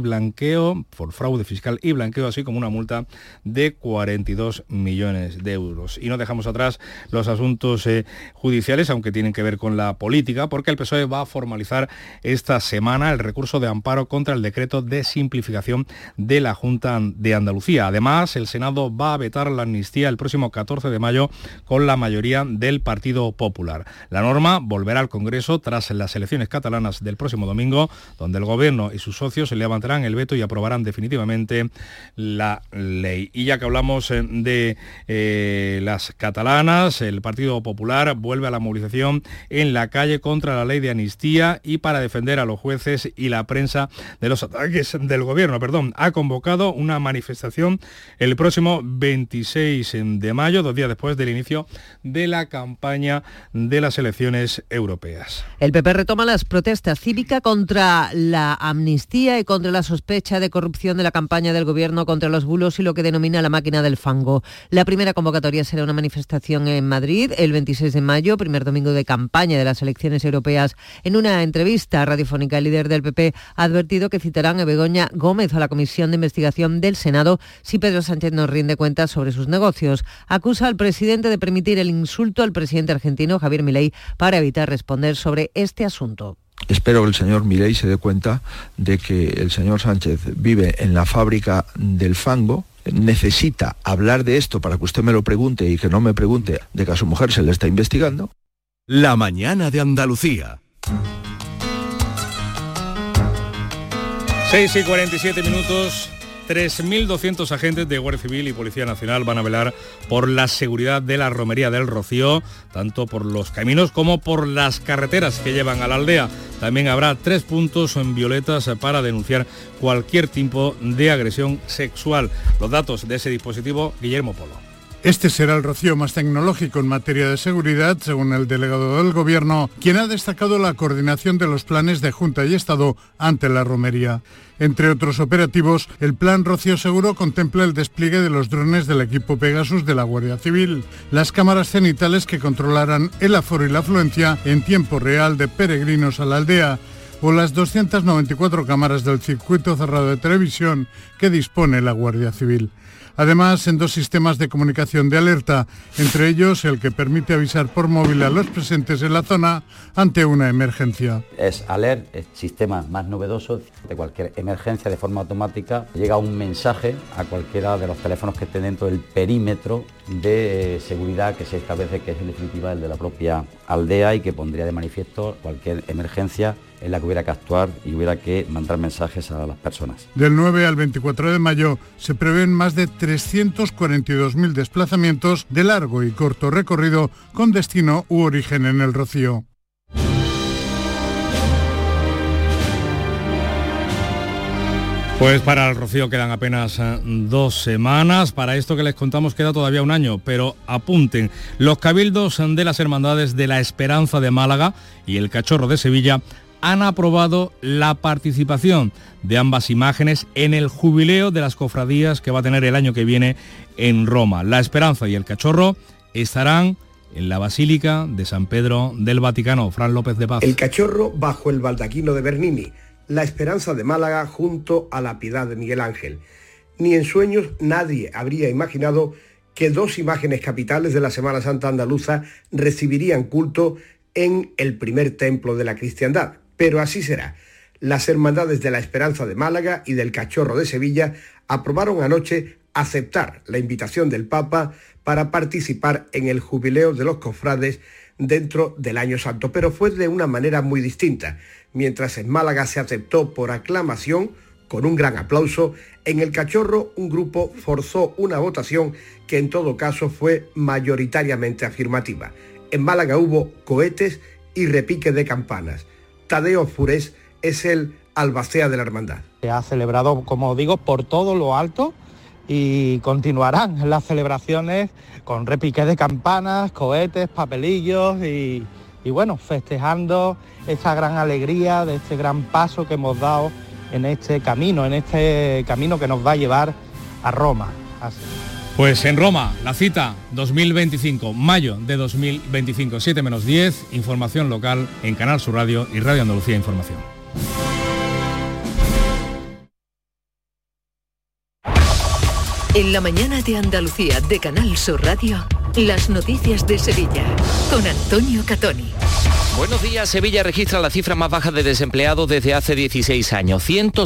[SPEAKER 8] fiscal y blanqueo, así como una multa de 42 millones de euros. Y no dejamos atrás los asuntos judiciales, aunque tienen que ver con la política, porque el PSOE va a formalizar esta semana el recurso de amparo contra el decreto de simplificación de la Junta de Andalucía. Además, el Senado va a vetar la amnistía el próximo 14 de mayo con la mayoría del Partido Popular. La norma volverá al Congreso tras las elecciones catalanas del próximo domingo, donde el Gobierno y sus socios se levantarán el veto y aprobarán definitivamente la ley. Y ya que hablamos de las catalanas, el Partido Popular vuelve a la movilización en la calle contra la ley de amnistía y para defender a los jueces y la prensa de los ataques del Gobierno. Ha convocado una manifestación el próximo 26 de mayo, 2 días después del inicio de la campaña de las elecciones europeas.
[SPEAKER 16] El PP retoma las protestas cívicas contra la amnistía y contra la sospecha de corrupción de la campaña del Gobierno contra los bulos y lo que denomina la máquina del fango. La primera convocatoria será una manifestación en Madrid el 26 de mayo, primer domingo de campaña de las elecciones europeas. En una entrevista radiofónica, el líder del PP ha advertido que citarán a Begoña Gómez a la Comisión de Investigación del Senado si Pedro Sánchez no rinde cuentas sobre sus negocios. Acusa al presidente de permitir el insulto al presidente argentino Javier Milei para evitar responder sobre este asunto.
[SPEAKER 10] Espero que el señor Milei se dé cuenta de que el señor Sánchez vive en la fábrica del fango. Necesita hablar de esto para que usted me lo pregunte y que no me pregunte de que a su mujer se le está investigando.
[SPEAKER 3] La mañana de Andalucía.
[SPEAKER 8] 6:47. 3.200 agentes de Guardia Civil y Policía Nacional van a velar por la seguridad de la Romería del Rocío, tanto por los caminos como por las carreteras que llevan a la aldea. También habrá 3 puntos en violetas para denunciar cualquier tipo de agresión sexual. Los datos de ese dispositivo, Guillermo Polo.
[SPEAKER 11] Este será el Rocío más tecnológico en materia de seguridad, según el delegado del Gobierno, quien ha destacado la coordinación de los planes de Junta y Estado ante la romería. Entre otros operativos, el Plan Rocío Seguro contempla el despliegue de los drones del equipo Pegasus de la Guardia Civil, las cámaras cenitales que controlarán el aforo y la afluencia en tiempo real de peregrinos a la aldea, o las 294 cámaras del circuito cerrado de televisión que dispone la Guardia Civil. Además, en 2 sistemas de comunicación de alerta, entre ellos el que permite avisar por móvil a los presentes en la zona ante una emergencia.
[SPEAKER 4] Es Alert, el sistema más novedoso de cualquier emergencia de forma automática. Llega un mensaje a cualquiera de los teléfonos que estén dentro del perímetro de seguridad que se establece, que es en definitiva el de la propia aldea, y que pondría de manifiesto cualquier emergencia en la que hubiera que actuar y hubiera que mandar mensajes a las personas.
[SPEAKER 11] Del 9 al 24 de mayo se prevén más de 342.000 desplazamientos de largo y corto recorrido con destino u origen en el Rocío.
[SPEAKER 8] Pues para el Rocío quedan apenas 2 semanas, para esto que les contamos queda todavía un año, pero apunten, los cabildos de las Hermandades de la Esperanza de Málaga y el Cachorro de Sevilla han aprobado la participación de ambas imágenes en el jubileo de las cofradías que va a tener el año que viene en Roma. La Esperanza y el Cachorro estarán en la Basílica de San Pedro del Vaticano. Fran López de Paz.
[SPEAKER 12] El Cachorro bajo el baldaquino de Bernini, la Esperanza de Málaga junto a la Piedad de Miguel Ángel. Ni en sueños nadie habría imaginado que 2 imágenes capitales de la Semana Santa andaluza recibirían culto en el primer templo de la cristiandad. Pero así será. Las Hermandades de la Esperanza de Málaga y del Cachorro de Sevilla aprobaron anoche aceptar la invitación del Papa para participar en el jubileo de los cofrades dentro del Año Santo, pero fue de una manera muy distinta. Mientras en Málaga se aceptó por aclamación, con un gran aplauso, en el Cachorro un grupo forzó una votación que en todo caso fue mayoritariamente afirmativa. En Málaga hubo cohetes y repique de campanas. Tadeo Furés es el albacea de la hermandad.
[SPEAKER 13] Se ha celebrado, como digo, por todo lo alto y continuarán las celebraciones con repique de campanas, cohetes, papelillos y bueno, festejando esta gran alegría de este gran paso que hemos dado en este camino que nos va a llevar a Roma. Así.
[SPEAKER 8] Pues en Roma, la cita 2025, mayo de 2025, 7:10, información local en Canal Sur Radio y Radio Andalucía Información.
[SPEAKER 2] En la mañana de Andalucía de Canal Sur Radio, las noticias de Sevilla, con Antonio Catoni.
[SPEAKER 25] Buenos días. Sevilla registra la cifra más baja de desempleados desde hace 16 años,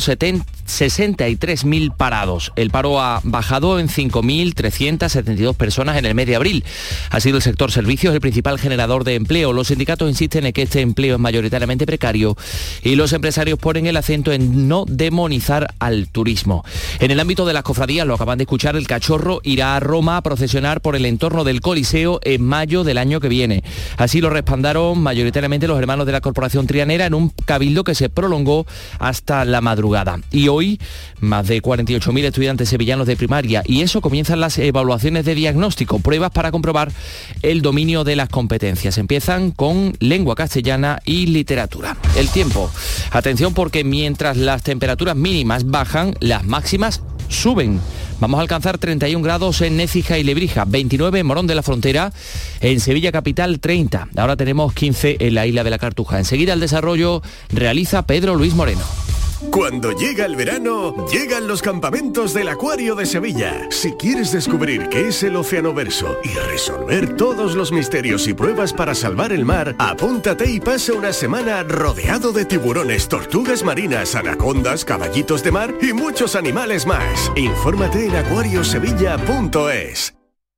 [SPEAKER 25] 163.000 parados. El paro ha bajado en 5.372 personas en el mes de abril. Ha sido el sector servicios el principal generador de empleo. Los sindicatos insisten en que este empleo es mayoritariamente precario y los empresarios ponen el acento en no demonizar al turismo. En el ámbito de las cofradías, lo acaban de escuchar, el Cachorro irá a Roma a procesionar por el entorno del Coliseo en mayo del año que viene. Así lo respaldaron mayoritariamente los hermanos de la Corporación Trianera en un cabildo que se prolongó hasta la madrugada. Y hoy, más de 48.000 estudiantes sevillanos de primaria, y eso comienzan las evaluaciones de diagnóstico, pruebas para comprobar el dominio de las competencias. Empiezan con lengua castellana y literatura. El tiempo. Atención, porque mientras las temperaturas mínimas bajan, las máximas suben. Vamos a alcanzar 31 grados en Écija y Lebrija, 29 en Morón de la Frontera, en Sevilla capital 30. Ahora tenemos 15 en la isla de la Cartuja. Enseguida el desarrollo realiza Pedro Luis Moreno.
[SPEAKER 3] Cuando llega el verano, llegan los campamentos del Acuario de Sevilla. Si quieres descubrir qué es el Oceanoverso y resolver todos los misterios y pruebas para salvar el mar, apúntate y pasa una semana rodeado de tiburones, tortugas marinas, anacondas, caballitos de mar y muchos animales más. Infórmate en acuariosevilla.es.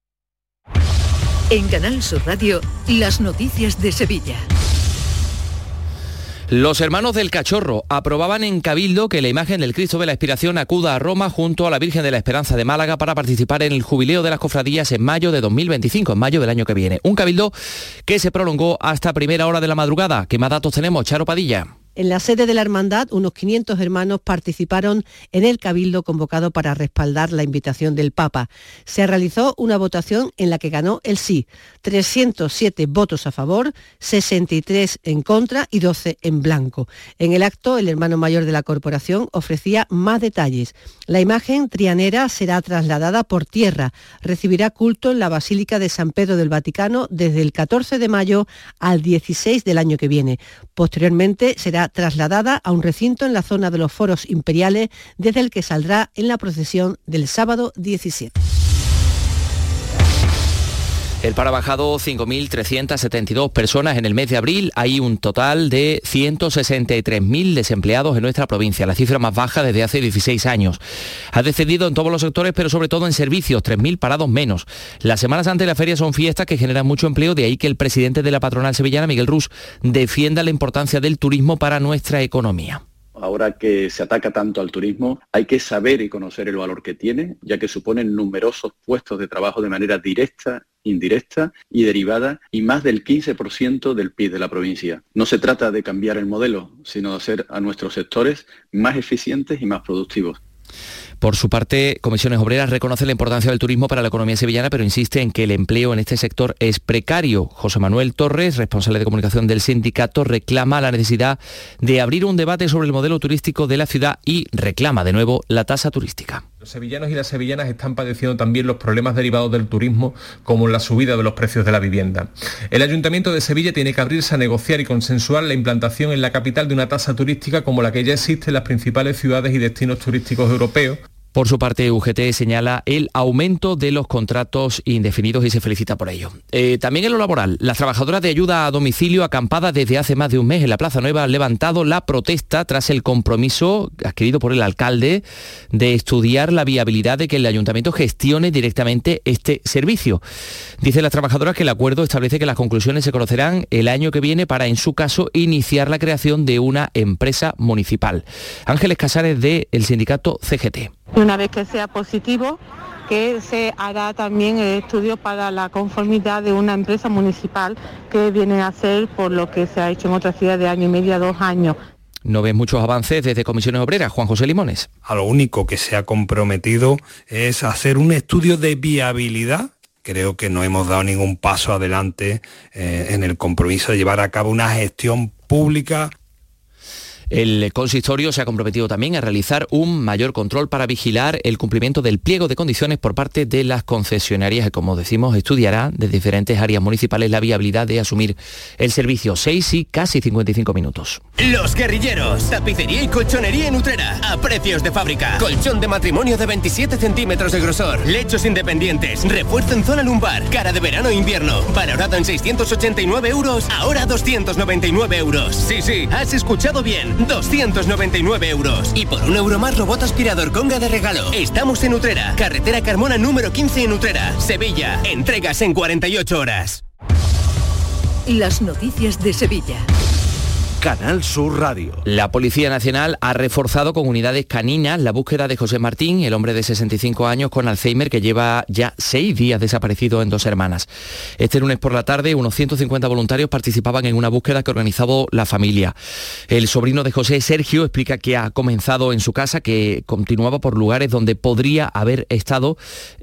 [SPEAKER 2] En Canal Sur Radio, las noticias de Sevilla.
[SPEAKER 25] Los hermanos del Cachorro aprobaban en Cabildo que la imagen del Cristo de la Expiración acuda a Roma junto a la Virgen de la Esperanza de Málaga para participar en el jubileo de las cofradías en mayo de 2025, en mayo del año que viene. Un cabildo que se prolongó hasta primera hora de la madrugada. ¿Qué más datos tenemos, Charo Padilla?
[SPEAKER 14] En la sede de la hermandad, unos 500 hermanos participaron en el cabildo convocado para respaldar la invitación del Papa. Se realizó una votación en la que ganó el sí. 307 votos a favor, 63 en contra y 12 en blanco. En el acto, el hermano mayor de la corporación ofrecía más detalles. La imagen trianera será trasladada por tierra. Recibirá culto en la Basílica de San Pedro del Vaticano desde el 14 de mayo al 16 del año que viene. Posteriormente será trasladada a un recinto en la zona de los Foros Imperiales, desde el que saldrá en la procesión del sábado 17.
[SPEAKER 5] El paro ha bajado 5.372 personas en el mes de abril. Hay un total de 163.000 desempleados en nuestra provincia, la cifra más baja desde hace 16 años. Ha descendido en todos los sectores, pero sobre todo en servicios, 3.000 parados menos. Las Semanas Santa y la feria son fiestas que generan mucho empleo, de ahí que el presidente de la patronal sevillana, Miguel Rus, defienda la importancia del turismo para nuestra economía.
[SPEAKER 6] Ahora que se ataca tanto al turismo, hay que saber y conocer el valor que tiene, ya que suponen numerosos puestos de trabajo de manera directa, indirecta y derivada, y más del 15% del PIB de la provincia. No se trata de cambiar el modelo, sino de hacer a nuestros sectores más eficientes y más productivos.
[SPEAKER 5] Por su parte, Comisiones Obreras reconoce la importancia del turismo para la economía sevillana, pero insiste en que el empleo en este sector es precario. José Manuel Torres, responsable de comunicación del sindicato, reclama la necesidad de abrir un debate sobre el modelo turístico de la ciudad y reclama de nuevo la tasa turística.
[SPEAKER 15] Los sevillanos y las sevillanas están padeciendo también los problemas derivados del turismo, como la subida de los precios de la vivienda. El Ayuntamiento de Sevilla tiene que abrirse a negociar y consensuar la implantación en la capital de una tasa turística como la que ya existe en las principales ciudades y destinos turísticos europeos.
[SPEAKER 5] Por su parte, UGT señala el aumento de los contratos indefinidos y se felicita por ello. También en lo laboral, las trabajadoras de ayuda a domicilio acampadas desde hace más de un mes en la Plaza Nueva han levantado la protesta tras el compromiso adquirido por el alcalde de estudiar la viabilidad de que el ayuntamiento gestione directamente este servicio. Dicen las trabajadoras que el acuerdo establece que las conclusiones se conocerán el año que viene para, en su caso, iniciar la creación de una empresa municipal. Ángeles Casares, del sindicato CGT.
[SPEAKER 17] Y una vez que sea positivo, que se hará también el estudio para la conformidad de una empresa municipal que viene a ser por lo que se ha hecho en otras ciudades de año y medio a 2 años.
[SPEAKER 5] No ven muchos avances desde Comisiones Obreras. Juan José Limones.
[SPEAKER 18] A lo único que se ha comprometido es hacer un estudio de viabilidad. Creo que no hemos dado ningún paso adelante en el compromiso de llevar a cabo una gestión pública.
[SPEAKER 5] El consistorio se ha comprometido también a realizar un mayor control para vigilar el cumplimiento del pliego de condiciones por parte de las concesionarias que, como decimos, estudiará de diferentes áreas municipales la viabilidad de asumir el servicio. 6 y casi 55 minutos.
[SPEAKER 19] Los Guerrilleros, tapicería y colchonería en Utrera, a precios de fábrica. Colchón de matrimonio de 27 centímetros de grosor, lechos independientes, refuerzo en zona lumbar, cara de verano e invierno, valorado en 689 euros, ahora 299 euros. Sí, has escuchado bien. 299 euros. Y por €1 más robot aspirador Conga de regalo. Estamos en Utrera, carretera Carmona número 15 en Utrera, Sevilla. Entregas en 48 horas.
[SPEAKER 2] Las noticias de Sevilla.
[SPEAKER 5] Canal Sur Radio. La Policía Nacional ha reforzado con unidades caninas la búsqueda de José Martín, el hombre de 65 años con Alzheimer que lleva ya 6 días desaparecido en Dos Hermanas. Este lunes por la tarde, unos 150 voluntarios participaban en una búsqueda que organizó la familia. El sobrino de José, Sergio, explica que ha comenzado en su casa, que continuaba por lugares donde podría haber estado,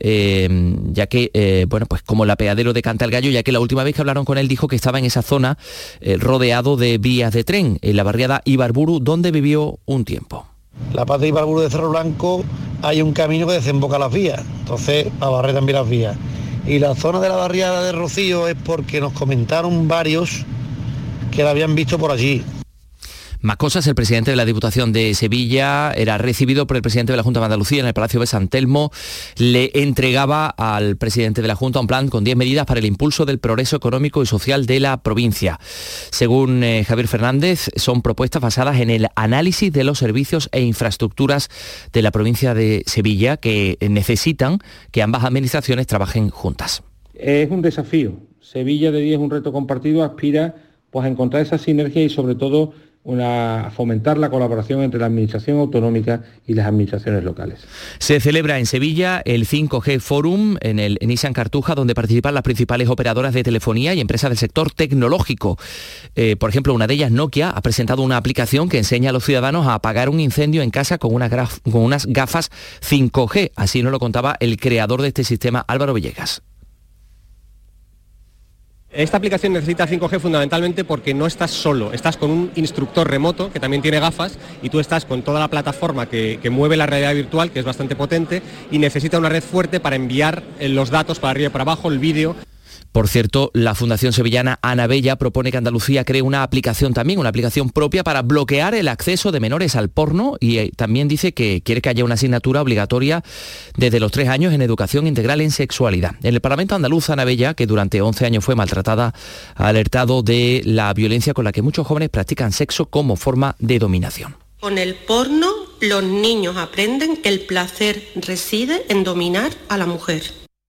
[SPEAKER 5] ya que, pues como el apeadero de Cantalgallo, ya que la última vez que hablaron con él dijo que estaba en esa zona rodeado de vías de tren, en la barriada Ibarburu, donde vivió un tiempo.
[SPEAKER 20] La parte de Ibarburu de Cerro Blanco hay un camino que desemboca a las vías, entonces a barrer también las vías. Y la zona de la barriada de Rocío es porque nos comentaron varios que la habían visto por allí.
[SPEAKER 5] Más cosas, el presidente de la Diputación de Sevilla era recibido por el presidente de la Junta de Andalucía en el Palacio de San Telmo. Le entregaba al presidente de la Junta un plan con 10 medidas para el impulso del progreso económico y social de la provincia. Según Javier Fernández, son propuestas basadas en el análisis de los servicios e infraestructuras de la provincia de Sevilla que necesitan que ambas administraciones trabajen juntas.
[SPEAKER 28] Es un desafío. Sevilla de 10 es un reto compartido, aspira pues, a encontrar esa sinergia y sobre todo a fomentar la colaboración entre la administración autonómica y las administraciones locales.
[SPEAKER 5] Se celebra en Sevilla el 5G Forum en el Nissan Cartuja, donde participan las principales operadoras de telefonía y empresas del sector tecnológico. Por ejemplo, una de ellas, Nokia, ha presentado una aplicación que enseña a los ciudadanos a apagar un incendio en casa con unas gafas 5G. Así nos lo contaba el creador de este sistema, Álvaro Villegas.
[SPEAKER 29] Esta aplicación necesita 5G fundamentalmente porque no estás solo, estás con un instructor remoto que también tiene gafas y tú estás con toda la plataforma que mueve la realidad virtual, que es bastante potente, y necesita una red fuerte para enviar los datos para arriba y para abajo, el vídeo.
[SPEAKER 5] Por cierto, la Fundación Sevillana Ana Bella propone que Andalucía cree una aplicación propia para bloquear el acceso de menores al porno y también dice que quiere que haya una asignatura obligatoria desde los 3 años en educación integral en sexualidad. En el Parlamento andaluz, Ana Bella, que durante 11 años fue maltratada, ha alertado de la violencia con la que muchos jóvenes practican sexo como forma de dominación.
[SPEAKER 1] Con el porno, los niños aprenden que el placer reside en dominar a la mujer.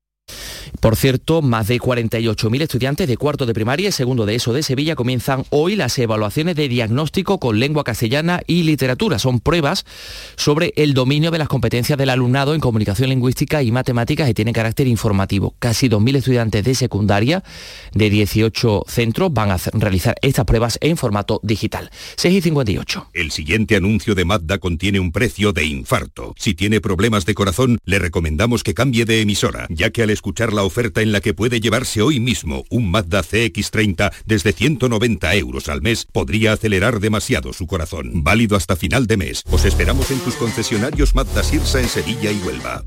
[SPEAKER 5] Por cierto, más de 48.000 estudiantes de cuarto de primaria y segundo de ESO de Sevilla comienzan hoy las evaluaciones de diagnóstico con lengua castellana y literatura. Son pruebas sobre el dominio de las competencias del alumnado en comunicación lingüística y matemáticas y tienen carácter informativo. Casi 2.000 estudiantes de secundaria de 18 centros van a realizar estas pruebas en formato digital. 6:58.
[SPEAKER 7] El siguiente anuncio de Mazda contiene un precio de infarto. Si tiene problemas de corazón, le recomendamos que cambie de emisora, ya que al escuchar la oferta en la que puede llevarse hoy mismo un Mazda CX-30 desde 190 euros al mes, podría acelerar demasiado su corazón. Válido hasta final de mes. Os esperamos en tus concesionarios Mazda Sirsa en Sevilla y Huelva.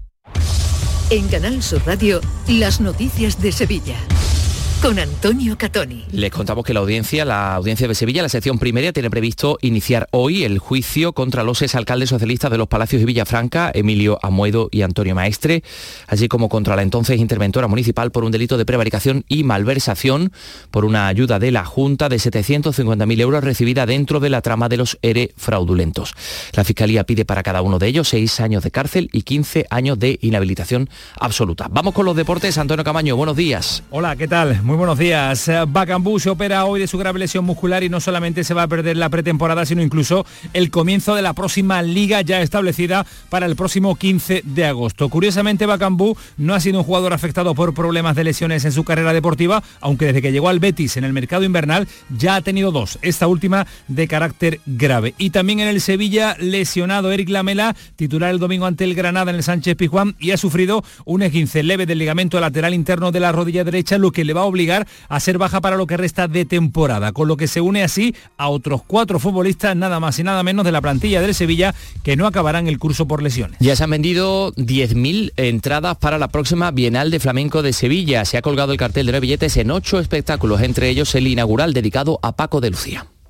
[SPEAKER 2] En Canal Sur Radio, las noticias de Sevilla. Con Antonio Catoni.
[SPEAKER 5] Les contamos que la audiencia de Sevilla, la sección primera, tiene previsto iniciar hoy el juicio contra los exalcaldes socialistas de Los Palacios y Villafranca, Emilio Amuedo y Antonio Maestre, así como contra la entonces interventora municipal por un delito de prevaricación y malversación por una ayuda de la Junta de 750.000 euros recibida dentro de la trama de los ERE fraudulentos. La Fiscalía pide para cada uno de ellos 6 años de cárcel y 15 años de inhabilitación absoluta. Vamos con los deportes. Antonio Camaño, buenos días.
[SPEAKER 9] Hola, ¿qué tal? Muy buenos días. Bakambu se opera hoy de su grave lesión muscular y no solamente se va a perder la pretemporada, sino incluso el comienzo de la próxima liga ya establecida para el próximo 15 de agosto. Curiosamente, Bakambu no ha sido un jugador afectado por problemas de lesiones en su carrera deportiva, aunque desde que llegó al Betis en el mercado invernal ya ha tenido 2, esta última de carácter grave. Y también en el Sevilla, lesionado Eric Lamela, titular el domingo ante el Granada en el Sánchez Pizjuán, y ha sufrido un esguince leve del ligamento lateral interno de la rodilla derecha, lo que le va a obligar a ser baja para lo que resta de temporada, con lo que se une así a otros 4 futbolistas, nada más y nada menos de la plantilla del Sevilla, que no acabarán el curso por lesiones.
[SPEAKER 5] Ya se han vendido 10.000 entradas para la próxima Bienal de Flamenco de Sevilla. Se ha colgado el cartel de 9 billetes en 8 espectáculos, entre ellos el inaugural dedicado a Paco de Lucía.